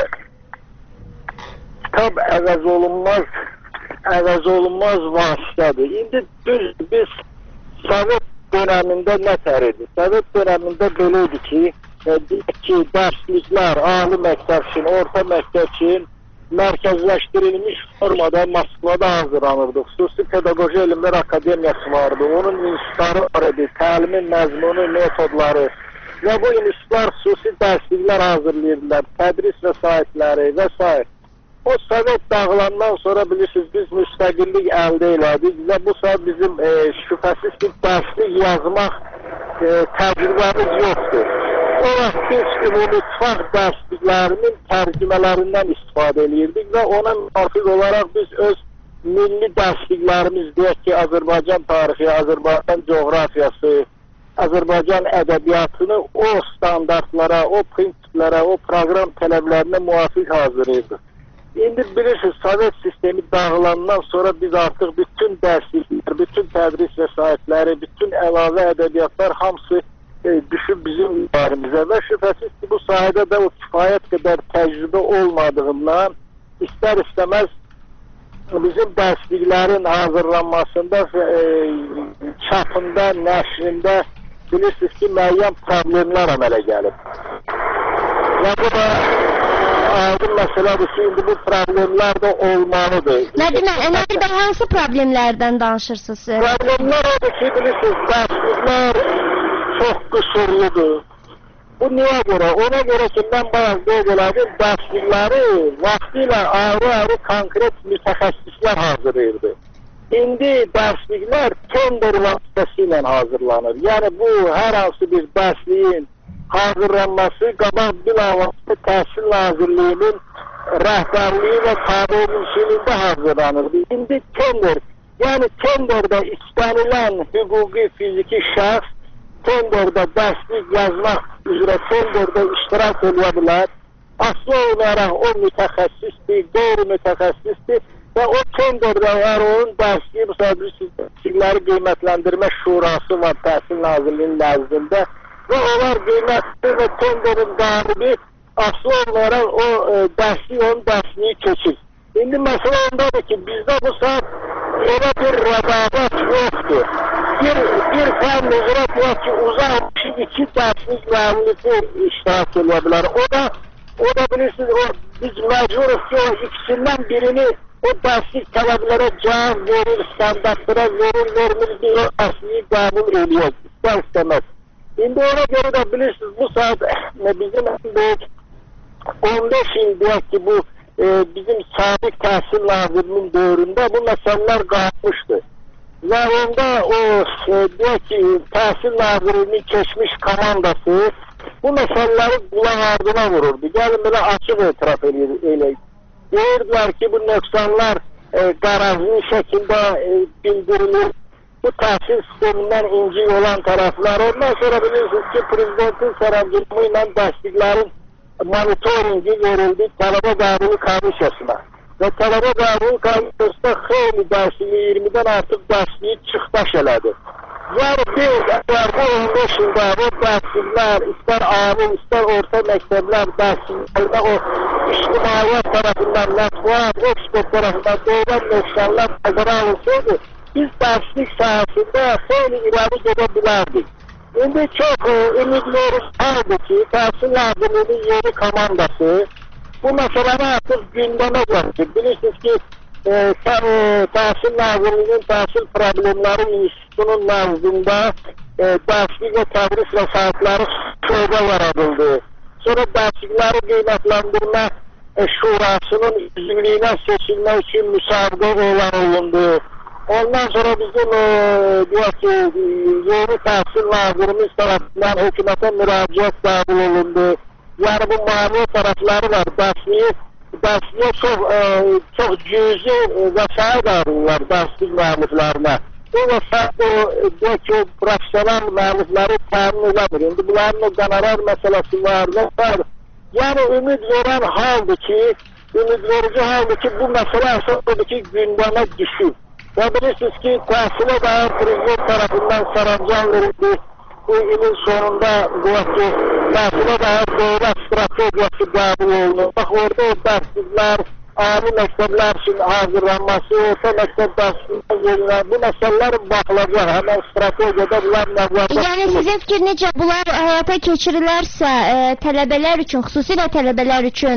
kitab əvəz olunmaz vasitədir. İndi biz Sovet dönəmində nə təridi? Sovet dönəmində belə idi ki, dərsliklər, ali məktəb üçün, orta məktəb üçün mərkəzləşdirilmiş formada Moskvada hazırlanırdı. Xüsusi Pedaqoji Elmlər Akademiyası vardı. Onun institutları var idi, təlimin məzmunu, metodları və bu institutlar xüsusi dərsliklər hazırlayırdılar, tədris vəsaitləri və s. O Sovet dağılandan sonra bilirsiniz, biz müstəqillik əldə elədik və bu saat bizim şübhəsiz ki, dərslik yazmaq təcrübəmiz yoxdur. O vaxt biz ümumutfaq dərsliklərinin tərcümələrindən istifadə edirdik və ona müvafiq olaraq biz öz milli dərsliklərimiz deyək ki, Azərbaycan tarixi, Azərbaycan coğrafiyası, Azərbaycan ədəbiyyatını o standartlara, o prinsiplərə, o proqram tələblərinə müvafiq hazırlayırdıq. İndi bilirsiniz, Sovet sistemi dağılandan sonra biz artıq bütün dərsliklər, bütün tədris vəsaitləri, bütün əlavə ədəbiyyatlar hamısı düşüb bizim üzərimizə və şübhəsiz ki, bu sahədə də o kifayət qədər təcrübə olmadığından istər-istəməz bizim dərsliklərin hazırlanmasında, çapında, nəşrində bilirsiniz ki, müəyyən problemlər əmələ gəlib. Və bu da aydın məsələdir ki, indi bu problemlər də olmalıdır. Nadir bəy, hansı problemlərdən danışırsınız? Problemlər odur ki, bilirsiniz, dərsliklər çox qüsurludur. Bu niyə görə? Ona görə ki, mən bayaq qeyd elədim, dərslikləri vaxtilə ayrı-ayrı konkret mütəxəssislər hazırlayırdı. İndi dərsliklər tender vasitəsilə hazırlanır. Yəni bu hər hansı bir dərsliyin hazırlanması qabaq bilavasitə Təhsil Nazirliyinin rəhbərliyi və tabeliyində hazırlanırdı. İndi tender, yəni tenderdə istənilən hüquqi fiziki şəxs tenderdə dərslik yazmaq üzrə tenderdə iştirak edə bilər. Aslı olaraq o mütəxəssisdir, qeyri-mütəxəssisdir və o tenderdə əgər onun dərsliyi müsabiqləri qiymətləndirmə şurası var Təhsil Nazirliyinin nəzdində və onlar qiymətli və tenderin qalibi aslı olaraq o onun dərsliyi keçir. İndi məsələ ondadır ki, bizdə bu saat elə bir rəqabət yoxdur. Bir fən üzrə deyək ki, uzaq 2 dərslik müəllifi iştirak edə bilər. O da bilirsiniz, biz məcburuq ki, o ikisindən birini o dərslik tələblərə cavab verir, standartlara vermir, biz o dərsliyi qəbul ediyoruz, istəməz. İndi ona görə də bilirsiniz, bu saat bizim 15 il deyək ki, bu bizim sabiq Təhsil Nazirliyinin dövründə bu məsələlər qalmışdı. Və onda o deyək ki, Təhsil Nazirliyinin keçmiş komandası bu məsələləri qulaq ardına vururdu. Gəlin belə açıq etiraf eləyək. Deyirdilər ki, bu nöqsanlar qarazlı şəkildə bildirilir. Bu təhsil sistemindən incik olan tərəflər. Ondan sonra bilirsiniz ki, Prezidentin sərəncamı ilə dərsliklərin monitoringi verildi tələbə qəbulu komissiyasına. Və tələbə qəbulu komissiyasında xeyli dərsliyi, 20-dən artıq dərsliyi çıxdaş elədi. Yəni bir əgərdə 15 ildə bu dərsliklər, istər ali, istər orta məktəblər dərsliklərdə o ictimaiyyət tərəfindən, mətbuat, ekspert tərəfindən deyilən nöqsanlar nəzərə alınsaydı, biz dərslik sahəsində xeyli irəli gedə bilərdik. İndi çox ümidleriz aldı ki, Təhsil Nazirliyinin yeni komandası bu məsələni artıq gündəmə gətirir. Bilirsiniz ki, Təhsil Nazirliyinin Təhsil Problemləri İnstitutunun nəzdində dərslik və tədris vəsaitləri şöbə yaradıldı. Sonra dərslikləri qiymətləndirmə şurasının üzvlüyünə seçilmək üçün müsabiqə elan olundu. Ondan sonra bizim deyək ki, yeni Təhsil Nazirimiz tərəfindən hökumətə müraciət qəbul olundu. Yəni bu maliyyə tərəfləri var. Dərsliyə çox cüzi vəsait ayrılırlar dərslik müəlliflərinə. Bu vəsait deyək ki, profesional müəllifləri təmin edəmir. İndi bunların o qənarar məsələsi var. Yəni ümid verən haldır ki, bu məsələ əsas odur ki, gündəmə düşür. Və bilirsiniz ki, təhsilə dair Prezident tərəfindən sərəncam verildi. Bu ilin sonunda təhsilə dair dövlət strategiyası qəbul olunur. Bax, orada o dərsliklər, ali məktəblər üçün hazırlanması, orta məktəb dərsliklər, bu məsələlər baxılacaq. Həmən strategiyada bunlar nəzərdə. Yəni sizin fikrinizcə bunlar həyata keçirilərsə, tələbələr üçün, xüsusilə tələbələr üçün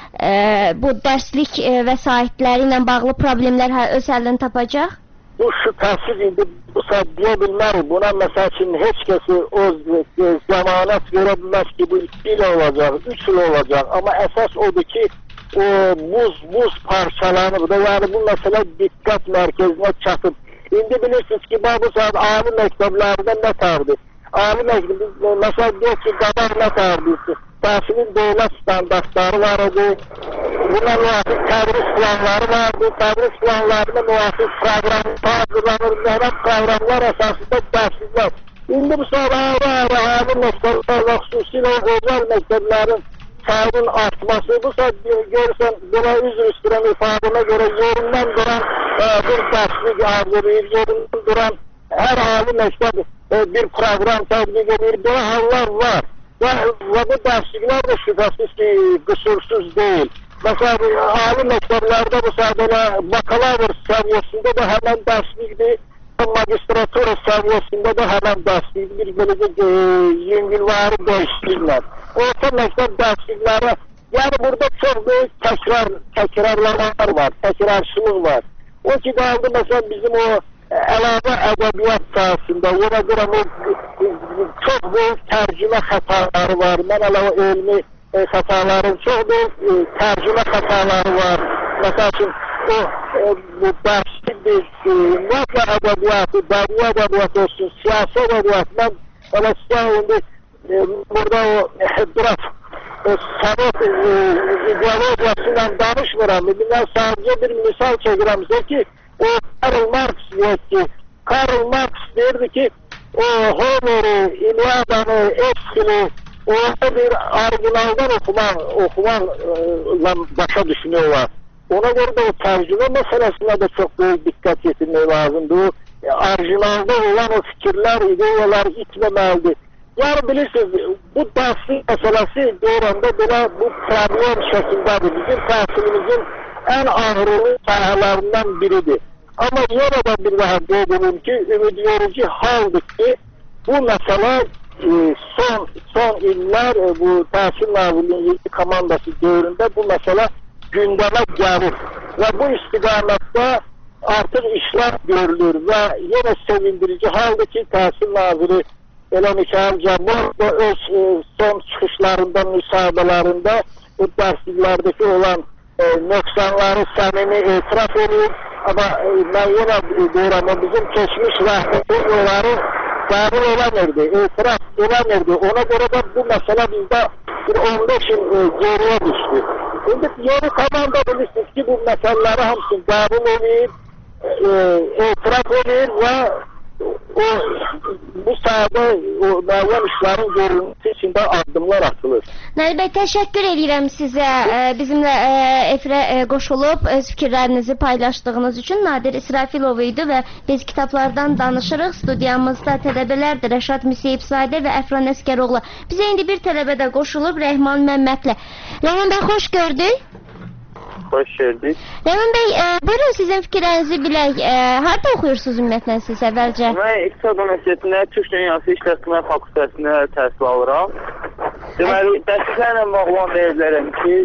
bu dərslik vəsaitləri ilə bağlı problemlər öz həllini tapacaq? Bu şübhəsiz indi bu saat deyə bilmərik. Buna məsəl üçün heç kəsi o zəmanət verə bilməz ki, bu 2 il olacaq, 3 il olacaq. Amma əsas odur ki, o buz parçalanır da, yəni bu məsələ diqqət mərkəzinə çatıb. İndi bilirsiniz ki, bu saat ali məktəblərdə nə tərdir? Ali məktəblərdə, məsəl deyək ki, qabaq nə tərdir? Təhsilin dövlət standartları var idi, buna müvafiq tədris planları vardı, tədris planlarına müvafiq proqramlar hazırlanır, nədən proqramlar əsasında dərsliklər. İndi bu sonra ayrı məktəblər və xüsusilə özəl məktəblərin sayının artması, bu saat görürsən, buna üzr istəyirəm ifadəmə görə yerindən duran bir dərslik hazırlayır, yerindən duran hər ali məktəb bir proqram tədbiq edir, belə hallar var. Və bu dərsliklər də şübhəsiz ki, qüsursuz deyil. Məsələn, ali məktəblərdə bu saat bakalavr səviyyəsində də həmən dərslikdir, magistratura səviyyəsində də həmən dərslikdir, beləcə yüngülvari dəyişdirirlər. Orta məktəb dərslikləri, yəni burada çox böyük təkrarlamalar var, təkrarçılıq var. O ki, qaldı məsələn bizim o əlavə ədəbiyyat sahəsində, ona görə çox böyük tərcümə xətaları var. Mən əlavə elmi xətaların çox böyük tərcümə xətaları var. Mesela için bu başlı muhatla edebiyatı, dağlı edebiyatı olsun, siyasi edebiyatı, ben Palestina burada o biraz Sovet ideolojisiyle danışmıram. Ben sadece bir misal çekirəm ki, o Karl Marx diyor ki, Karl Marx derdi ki, o Homer'i, İlyada'nı, Eschil'i, orada bir orijinaldan okumakla başa düşünüyorlar. Ona göre de o tercüme meselesine de çok büyük dikkat yetirmek lazımdı. O orijinalda olan o fikirler, ideyalar itmemelidir. Yani bilirsiniz, bu derslik meselesi doğranda böyle bu problem şekildedir. Bizim tahsilimizin en ağırlı sahalarından biridir. Ama yine de bir daha doğrulun ki, ümit verici haldır ki, bu mesele son iller bu Tahsil Nazırlığı'nın komandası dövründe bu mesele gündeme gelir. Ve bu istikamette artık işler görülür ve yine sevindirici halde ki Tahsil Nazırı Mikail Cəmmov da öz son çıxışlarında, müsahibələrində bu dərsliklerdeki olan nöqsanları səmimi etiraf ediyor. Ama ben yine diyorum, bizim geçmiş rahmetli onları kabul edemedi, itiraf edemedi. Ona göre de bu mesele bizde bir 15 yıl geriye düştü. Şimdi yeni komanda bilirsiniz ki bu meseleleri hamısını kabul edip, itiraf edip ve bu sahada müəyyən işlərin görülməsi üçün də addımlar atılır. Nəli bəy, təşəkkür edirəm sizə bizimlə efirə qoşulub öz fikirlərinizi paylaşdığınız üçün. Nadir İsrafilov idi və biz kitablardan danışırıq. Studiyamızda tələbələrdir Rəşad Müseyibzadə və Əfran Əskəroğlu. Bizə indi bir tələbə də qoşulub Rəhman Məmmədlə. Rəhman bəy, xoş gördük. Hoş geldiniz. Rəhman bəy, buyurun sizin fikirlərinizi bilək. Harada oxuyursunuz ümumiyyətlə siz əvvəlcə? Mən İqtisad Universitetində Türk Dünyası İşletmə Fakültəsində təhsil alıram. Deməli, dərsliklərlə bağlı deyə bilərəm ki,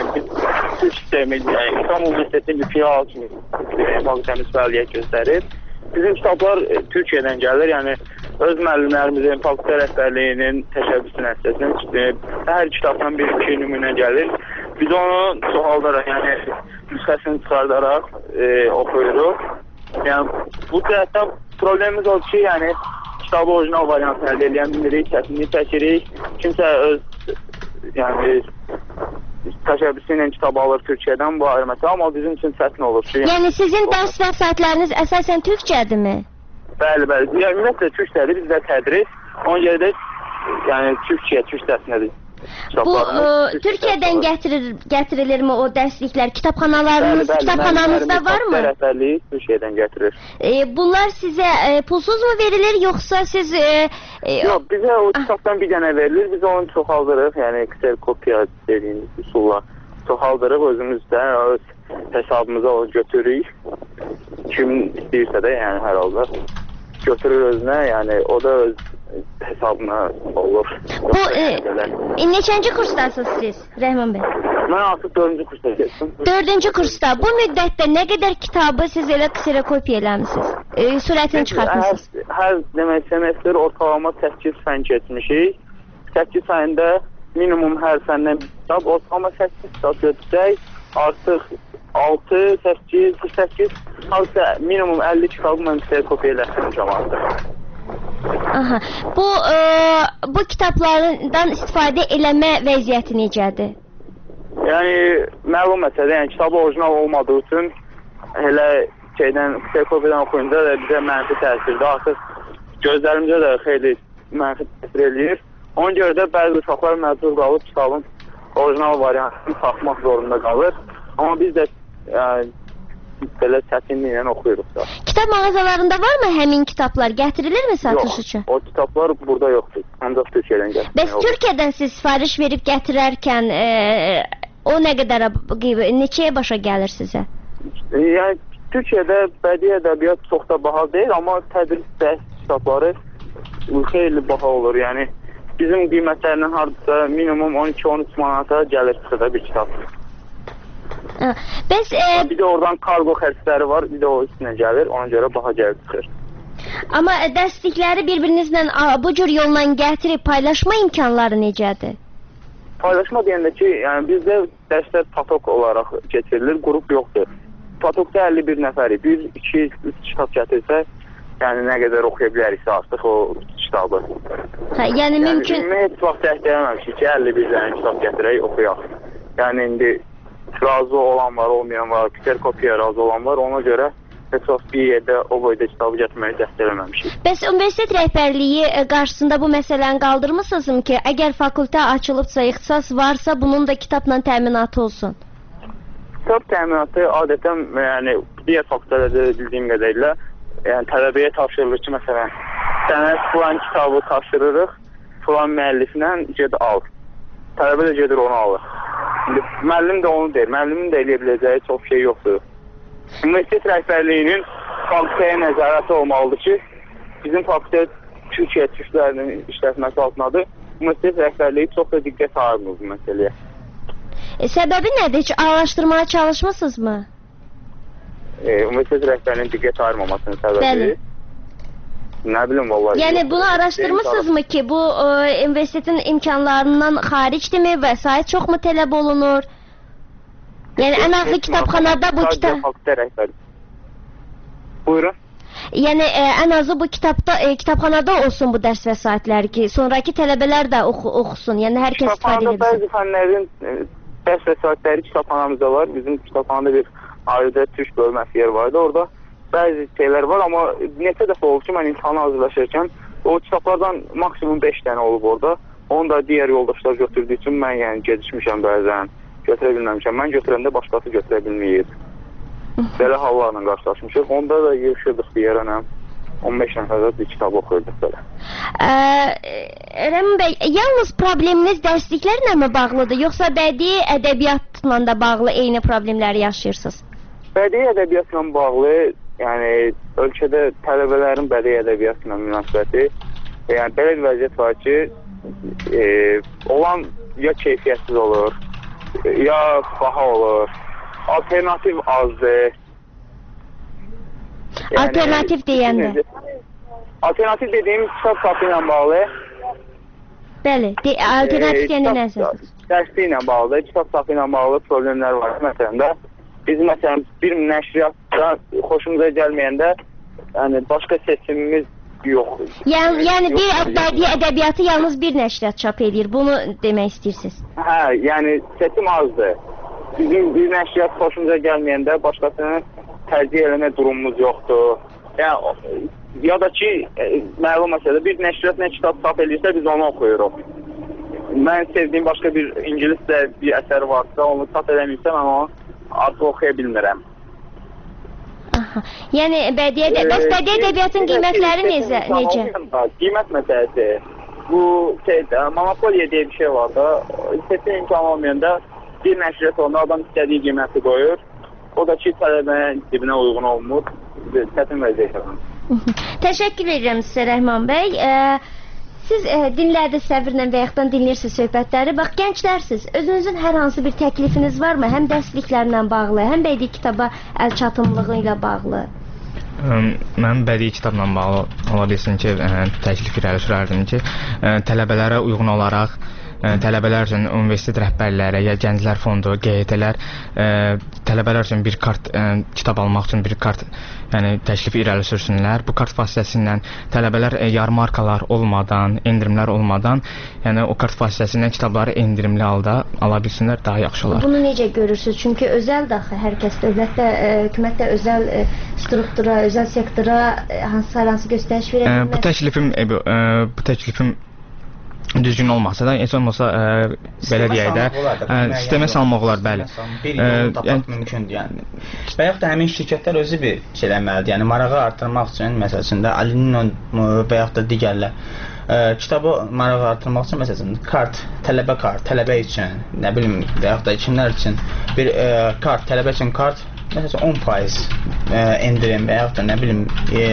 Türk sistemi, İstanbul Universitetinin bir filial kimi fakültəmiz fəaliyyət göstərir. Bizim kitablar Türkiyədən gəlir, yəni öz müəllimlərimizin, fakültə rəhbərliyinin təşəbbüsü nəticəsindən çıxıb, hər kitabdan bir-iki nümunə gəlir. Biz onu çoxaldaraq, yəni nüsxəsini çıxardaraq oxuyuruq. Yəni bu cəhətdən problemimiz odur ki, yəni kitabı orijinal variant əldə edən bilirik, çətinlik çəkirik. Kimsə öz yəni təşəbbüsü ilə kitab alır Türkiyədən, bu ayrı məsələ, amma bizim üçün çətin olur ki. Yəni sizin dərs vəsaitləriniz əsasən türkcədirmi? Bəli, bəli. Yəni ümumiyyətlə türkcədir, bizdə tədris. Ona görə də yəni türk dərsinədir. Bu Türkiyədən gətirilirmi o dərsliklər? Kitabxananızda varmı? Bəli, rəhbərliyi Türkiyədən gətirir. Bunlar sizə pulsuz mu verilir, yoxsa siz... Yox, bizə o kitabdan bir dənə verilir, biz onu çoxaldırıq, yəni kserokopiya dediyimiz üsulla çoxaldırıq, özümüzdə öz hesabımıza o götürürük. Kim istəyirsə də, yəni hər halda götürür özünə, yəni o da öz hesabına olur. Bu neçənci kursdasınız siz, Rəhman bəy? Mən artıq 4-cü kursda geçdim. 4-cü kursda. Bu müddətdə nə qədər kitabı siz elə kserokopiya eləmişsiniz? Sürətini çıxartmışsınız? Hər demək semestr ortalama 8 fən keçmişik. 8 fəndə minimum hər fəndən bir kitab, ortalama 8 kitab götürsək, artıq 6, 8, hatta minimum 50 kitabı mən kserokopiya eləmişəm artıq. Aha. Bu kitablardan istifadə eləmə vəziyyəti necədir? Yəni məlum məsələ, yəni kitabı orijinal olmadığı üçün elə kserokopiyadan oxuyunca da bizə mənfi təsirdir. Artıq gözlərimizə də xeyli mənfi təsir eləyir. Ona görə də bəzi uşaqlar məcbur qalıb kitabın orijinal variantını tapmaq zorunda qalır. Amma biz də belə çətinliklə oxuyuruq da. Kitab mağazalarında varmı həmin kitablar? Gətirilirmi satış üçün? Yox, o kitablar burada yoxdur. Ancaq Türkiyədən gətirir. Bəs Türkiyədən siz sifariş verib gətirərkən o nə qədər, neçəyə başa gəlir sizə? Yəni Türkiyədə bədii ədəbiyyat çox da baha deyil, amma tədris dərs kitabları xeyli baha olur. Yəni bizim qiymətlərindən hardasa minimum 12-13 manata gəlir çıxıda bir kitab. Bir də oradan kargo xərcləri var, bir də o üstünə gəlir, ona görə baha gəlir çıxır. Amma dərslikləri bir-birinizlə bu cür yolla gətirib paylaşma imkanları necədir? Paylaşma deyəndə ki, yəni bizdə dərslər patok olaraq keçirilir, qrup yoxdur. Patokda 51 nəfəri, 1, 2, 3 kitab gətirsə, yəni nə qədər oxuya biləriksə artıq o kitabı. Hə, yəni mümkün... Heç vaxt dəstəkləməmişik ki, 51 dənə kitab gətirək, oxuyaq. Yəni indi razı olan var, olmayan var, kserkopiya razı olan var, ona görə heç vaxt bir yerdə o boyda kitabı gətirməyi dəstəkləməmişik. Bəs universitet rəhbərliyi qarşısında bu məsələni qaldırmısınızmı ki, əgər fakültə açılıbsa, ixtisas varsa, bunun da kitabla təminatı olsun? Kitab təminatı adətən, yəni digər fakültələrdə bildiyim qədərilə, yəni tələbəyə tapşırılır ki, məsələn, sənə filan kitabı tapşırırıq, filan müəlliflə ged al. Tələbə də gedir onu alır. İndi müəllim də onu deyir, müəllimin də eləyə biləcəyi çox şey yoxdur. Universitet rəhbərliyinin fakültəyə nəzarəti olmalıdır ki, bizim fakültə Türkiyə türklərinin işlətməsi altındadır. Universitet rəhbərliyi çox da diqqət ayırmır bu məsələyə. Səbəbi nədir? Heç araşdırmaya çalışmısınızmı? Universitet rəhbərliyinin diqqət ayırmamasının səbəbi? Bəli. Nə bilim vallahi. Yəni bunu araşdırmısınızmı ki, bu universitetin imkanlarından xaricdirmi, vəsait çoxmu tələb olunur? Yəni ən azı kitabxanada bu Buyurun. Yəni ən azı bu kitabxanada olsun bu dərs vəsaitləri ki, sonraki tələbələr də oxusun. Yəni hər kəs istifadə edə bilsin. Bəzi fənlərin dərs vəsaitləri kitabxanamızda var. Bizim kitabxanada bir ayrıca türk bölməsi yer vardı. Orada bəzi şeylər var, amma neçə dəfə oldu ki, mən imtihana hazırlaşırkən o kitablardan maksimum 5 dənə olub orada. Onu da digər yoldaşlar götürdüyü üçün mən yəni gecikmişəm bəzən. Götürə bilməmişəm. Mən götürəndə başqası götürə bilməyib. Belə hallarla qarşılaşmışıq. Onda da yığışırdıq bir yerə, 15 nəfərdə bir kitab oxuyurduq belə. Rəmin bəy, yalnız probleminiz dərsliklərlə mi bağlıdır, yoxsa bədii ədəbiyyatla da bağlı eyni problemləri yaşayırsınız? Bədii ədəbiyyatla bağlı, yəni ölkədə tələbələrin bədii ədəbiyyatla münasibəti, yəni belə bir vəziyyət var ki, olan ya keyfiyyətsiz olur, ya baha olur, alternativ azdır. Yəni, alternativ deyəndə? Alternativ dediyim kitab satı ilə bağlı. Bəli, alternativ deyəndə nəsə? Dərsli ilə bağlı, kitab satı ilə bağlı problemlər var. Məsələn də, biz məsələn bir nəşriyyatda xoşumuza gəlməyəndə, yəni başqa seçimimiz yoxdur. Yəni bir bədii ədəbiyyatı yalnız bir nəşriyyat çap edir, bunu demək istəyirsiniz? Hə, yəni seçim azdır. Bizim bir nəşriyyat xoşumuza gəlməyəndə başqasını tərcih eləmə durumumuz yoxdur. Yəni, ya da ki, məlum məsələ, bir nəşriyyat nə kitab çap edirsə, biz onu oxuyuruq. Mən sevdiyim başqa bir ingiliscə bir əsər varsa, onu çap eləməyirsə, mən onu artıq oxuya bilmirəm. Aha. Yəni, bədii ədəbiyyatın qiymətləri necə? Qiymət məsələsi. Bu, monopoliya deyə bir şey var da, seçim imkanı olmayanda bir nəşriyyat onda adam istədiyi qiyməti qoyur. O da ki, tələbənin cibinə uyğun olmur. Çətin vəziyyət. Təşəkkür edirəm sizə Rəhman bəy. Siz dinlərdiniz səbirlə və yaxud dinləyirsiniz söhbətləri. Bax, gənclərsiniz. Özünüzün hər hansı bir təklifiniz varmı? Həm dərsliklərlə bağlı, həm bədii kitaba əl çatımlığı ilə bağlı. Mən bədii kitabla bağlı ola bilsin ki, təklif irəli sürərdim ki, tələbələrə uyğun olaraq tələbələr üçün universitet rəhbərləri ya gənclər fondu, QHT-lər tələbələr üçün bir kart kitab almaq üçün bir kart təklif irəli sürsünlər. Bu kart vasitəsilə tələbələr yarmarkalar olmadan, endirimlər olmadan, yəni o kart vasitəsilə kitabları endirimli halda ala bilsinlər, daha yaxşı olar. Bunu necə görürsünüz? Çünki özəl daxı hər kəs dövlətdə, hökumətdə özəl struktura, özəl sektora hansı göstəriş verə bilməz. Bu təklifim düzgün olmasa da, heç olmasa belə deyək də, sistemə salmaq olar, bəli. Bir yol tapmaq mümkündür, yəni. Və yaxud da həmin şirkətlər özü bir şey eləməlidir, yəni marağı artırmaq üçün, məsələsində, Alinin və yaxud da digərlər, kitabı marağı artırmaq üçün, məsələsində, kart, tələbə üçün, nə bilim, və yaxud da kimlər üçün bir kart, tələbə üçün kart, məsələn 10% endirim və yaxud da, nə bilim,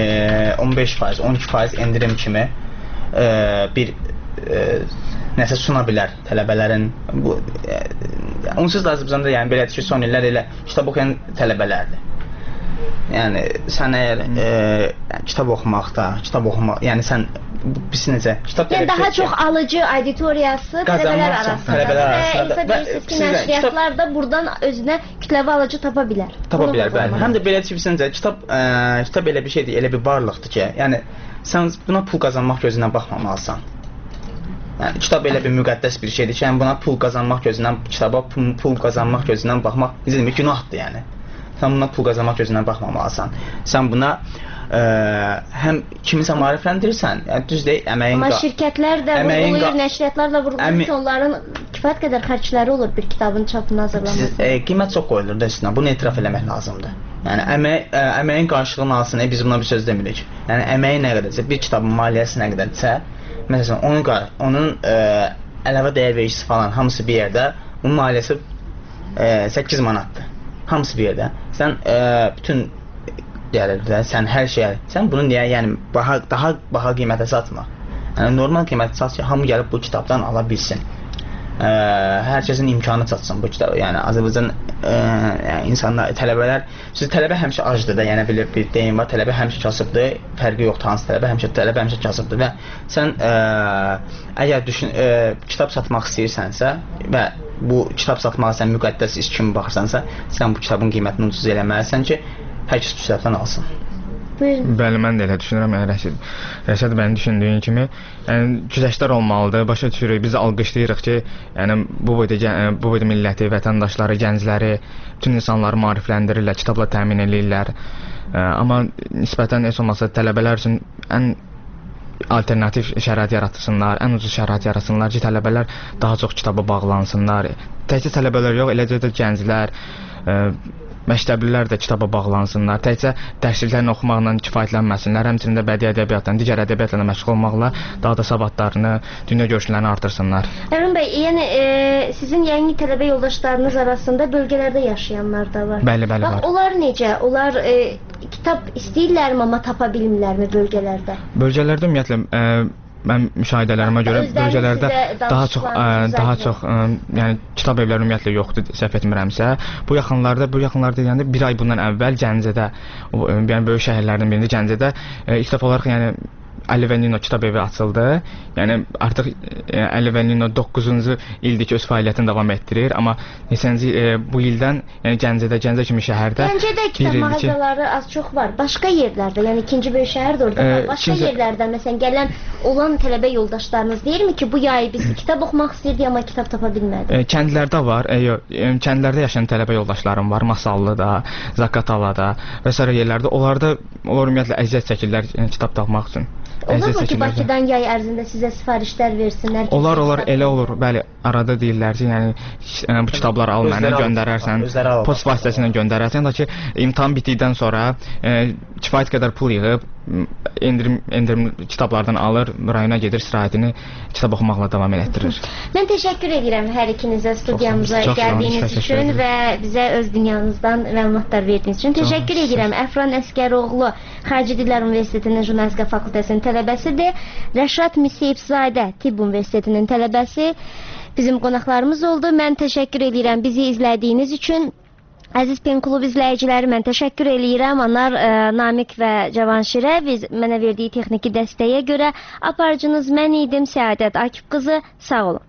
15%, 12% endirim kimi bir nəsə suna bilər tələbələrin. Onsuz da Azərbaycanda yəni belədir ki, son illər elə kitab oxuyan tələbələrdir. Yəni sən əgər kitab oxumaq, yəni sən biz necə kitab yəni daha çox alıcı auditoriyası tələbələr arasında və hesab edirsiniz ki, nəşriyyatlar da buradan özünə kütləvi alıcı tapa bilər. Tapa bilər, bəli. Həm də belə necə kitab elə bir şeydir, elə bir varlıqdır ki, yəni sən buna pul qazanmaq gözündən baxmamalısan. Yəni kitab elə bir müqəddəs bir şeydir ki, yəni buna pul qazanmaq gözündən, kitaba pul qazanmaq gözündən baxmaq necə demək günahdır yəni. Sən buna pul qazanmaq gözündən baxmamalısan. Sən buna həm kimisə maarifləndirirsən, yəni düz deyil, əməyin... Amma şirkətlər də vurğulayır, nəşriyyatlar da vurğulayır ki, onların kifayət qədər xərcləri olur bir kitabın çapını hazırlaması. Qiymət çox qoyulur da üstünə, bunu etiraf eləmək lazımdır. Yəni əməyin qarşılığını alsın, biz buna bir söz demirik. Yəni əməyi nə qədərsə, bir kitabın maliyyəsi nə qədərsə, məsələn, onun əlavə dəyər vericisi falan hamısı bir yerdə, onun maliyyəsi 8 manatdır. Hamısı bir yerdə. Sən bütün gəlirdə, sən hər şeyə, sən bunu niyə, yəni daha baha qiymətə satma. Yəni normal qiymətə sat ki, hamı gəlib bu kitabdan ala bilsin. Hər kəsin imkanı çatsın bu kitabı. Yəni Azərbaycan insanlar, tələbə həmişə acdır da, yəni bir deyim var, tələbə həmişə kasıbdır, fərqi yoxdur hansı tələbə həmişə kasıbdır və sən əgər kitab satmaq istəyirsənsə və bu kitab satmağa sən müqəddəs iş kimi baxırsansa, sən bu kitabın qiymətini ucuz eləməlisən ki, hər kəs küçədən alsın. Bəli, mən də elə düşünürəm. Rəşad mənim düşündüyüm kimi, yəni güzəştlər olmalıdır. Başa düşürük, biz alqışlayırıq ki, yəni bu boyda milləti, vətəndaşları, gəncləri, bütün insanları maarifləndirirlər, kitabla təmin edirlər. Amma nisbətən heç olmasa tələbələr üçün ən alternativ şərait yaratsınlar, ən ucuz şərait yaratsınlar ki, tələbələr daha çox kitaba bağlansınlar. Təkcə tələbələr yox, eləcə də gənclər, məktəblilər də kitaba bağlansınlar. Təkcə dərsliklərini oxumaqla kifayətlənməsinlər, həmçinin də bədii ədəbiyyatla, digər ədəbiyyatla məşğul olmaqla daha da savadlarını, dünya görüşlərini artırsınlar. Əmin bəy, yəni sizin yeni tələbə yoldaşlarınız arasında bölgələrdə yaşayanlar da var. Bəli, var. Onlar necə? Onlar kitab istəyirlərmi, amma tapa bilmirlərmi bölgələrdə? Bölgələrdə ümumiyyətlə mən müşahidələrimə görə bölgələrdə daha çox yəni kitab evləri ümumiyyətlə yoxdur, səhv etmirəmsə. Bu yaxınlarda deyəndə bir ay bundan əvvəl Gəncədə, yəni böyük şəhərlərdən birində Gəncədə ilk dəfə olaraq yəni Əli və Nino kitab evi açıldı. Yəni artıq Əli və Nino 9-cu ildir ki öz fəaliyyətini davam etdirir, amma neçənci bu ildən yəni Gəncə kimi şəhərdə Gəncədə kitab mağazaları az çox var. Başqa yerlərdə, yəni ikinci böyük şəhər də orada var. Başqa yerlərdən məsələn gələn olan tələbə yoldaşlarınız deyirmi ki, bu yay biz kitab oxumaq istəyirdik, amma kitab tapa bilmədik? Kəndlərdə var. Kəndlərdə yaşayan tələbə yoldaşlarım var. Masallıda, Zaqatalada və sair yerlərdə. Onlar ümumiyyətlə əziyyət çəkirlər kitab tapmaq üçün. Olur mu ki, Bakıdan yay ərzində sizə sifarişlər versinlər? Olar, elə olur. Bəli, arada deyirlər ki, yəni bu kitabları al mənə, göndərərsən, post vasitəsilə göndərərsən, da ki, imtahan bitdikdən sonra kifayət qədər pul yığıb, endirim kitablardan alır, rayona gedir, istirahətini kitab oxumaqla davam etdirir. Mən təşəkkür edirəm hər ikinizə studiyamıza gəldiyiniz üçün və bizə öz dünyanızdan məlumatlar verdiyiniz üçün. Təşəkkür edirəm. Əfran Əskəroğlu Xarici Dillər Universitetinin Jurnalistika fakültəsinin tələbəsidir. Rəşad Miseyevzadə Tibb Universitetinin tələbəsi bizim qonaqlarımız oldu. Mən təşəkkür edirəm bizi izlədiyiniz üçün. Əziz Pen Klub izləyiciləri, mən təşəkkür eləyirəm. Onlar Namiq və Cavanşirə mənə verdiyi texniki dəstəyə görə. Aparıcınız mən idim, Səadət Akif qızı. Sağ olun.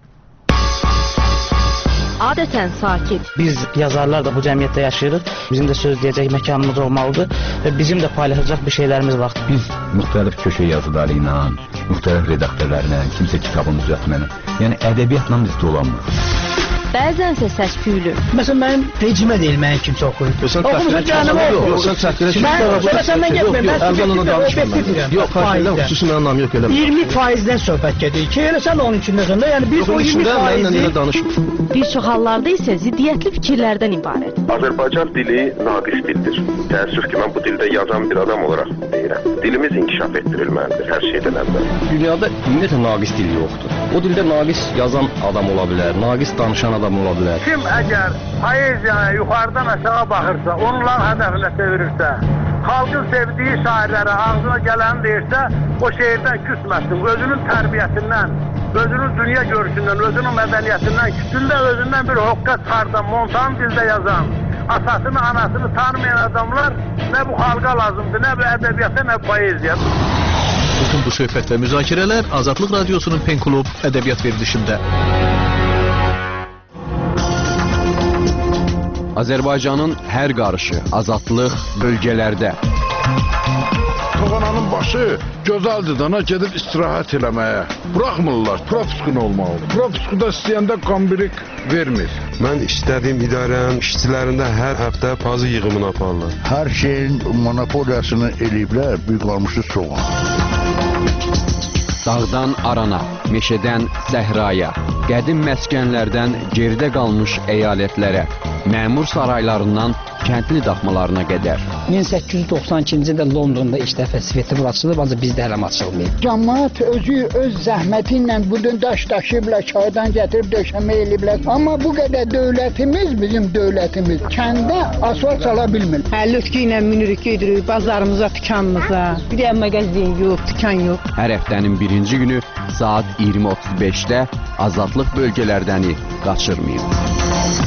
Adətən sakit. Biz yazarlar da bu cəmiyyətdə yaşayırıq. Bizim də söz deyəcək məkanımız olmalıdır və bizim də paylaşacaq bir şeylərimiz var. Biz müxtəlif köşə yazıları ilə, müxtəlif redaktörlərlə, kimsə kitabını düzəltməklə, yəni ədəbiyyatla biz dolanmırıq. Bəzənsə səs-küylü. Məsələn, mənim rejimə deyil, mənim kimsə oxuyur. Sən təhqirə səndən getməyim, mən yox, xüsusi mənim nam yox, elə 20%-dən söhbət gedir ki, elə sən onun içindəsən də, yəni biz o 20%-i... Bir çox hallarda isə ziddiyyətli fikirlərdən ibarət. Azərbaycan dili naqis dildir. Təəssüf ki, mən bu dildə yazan bir adam olaraq deyirəm. Dilimiz inkişaf etdirilməlidir hər şeydən əvvəl. Dünyada ümumiyyətlə naqis dil yoxdur. O dildə naqis yazan adam ola bilər, naqis danışan adam ola bilər. Kim əgər poeziyaya yuxarıdan aşağı baxırsa, onların hədəfinə çevirirsə, xalqın sevdiyi şairlərə ağzına gələni deyirsə, o şeirdən küsməsin, özünün tərbiyəsindən, özünün dünya görüşündən, özünün mədəniyyətindən, küsündə özündən bir hoqqa çıxardan, montan dildə yazan, atasını, anasını tanımayan adamlar ne bu xalqa lazımdır, ne bu ədəbiyyata, ne poeziya. Bütün bu söhbət və müzakirələr Azadlıq Radiosunun Pen Klub ədəbiyyat verilişində. Azərbaycanın hər qarışı, azadlıq bölgələrdə. Toğananın başı gözəldir dana gedib istirahət eləməyə. Buraxmırlar, propiskun olmalıdır. Propiskuda istəyəndə qambirik vermir. Mən işlədiyim idarənin işçilərində hər həftə pazı yığımını aparırlar. Hər şeyin monopoliyasını eləyiblər, büyük qalmışı soğan. Dağdan arana, meşədən səhraya, qədim məskənlərdən geridə qalmış əyalətlərə, məmur saraylarından kəndli daxmalarına qədər. 1892-ci ildə Londonda ilk dəfə svetofor açılıb, ancaq bizdə hələm açılmayıb. Cəmaət özü öz zəhməti ilə budun daş daşıyıblar, çaydan gətirib döşəmə eləyiblər. Amma bu qədər dövlətimiz, bizim dövlətimiz kəndə asfalt sala bilmir. Lütki ilə minirik, gedirik bazarımıza, dükanımıza. Bir də mağazin yox, dükan yox. Hər həftənin birinci günü saat 20:35-də Azadlıq bölgələrdəni qaçırmayın.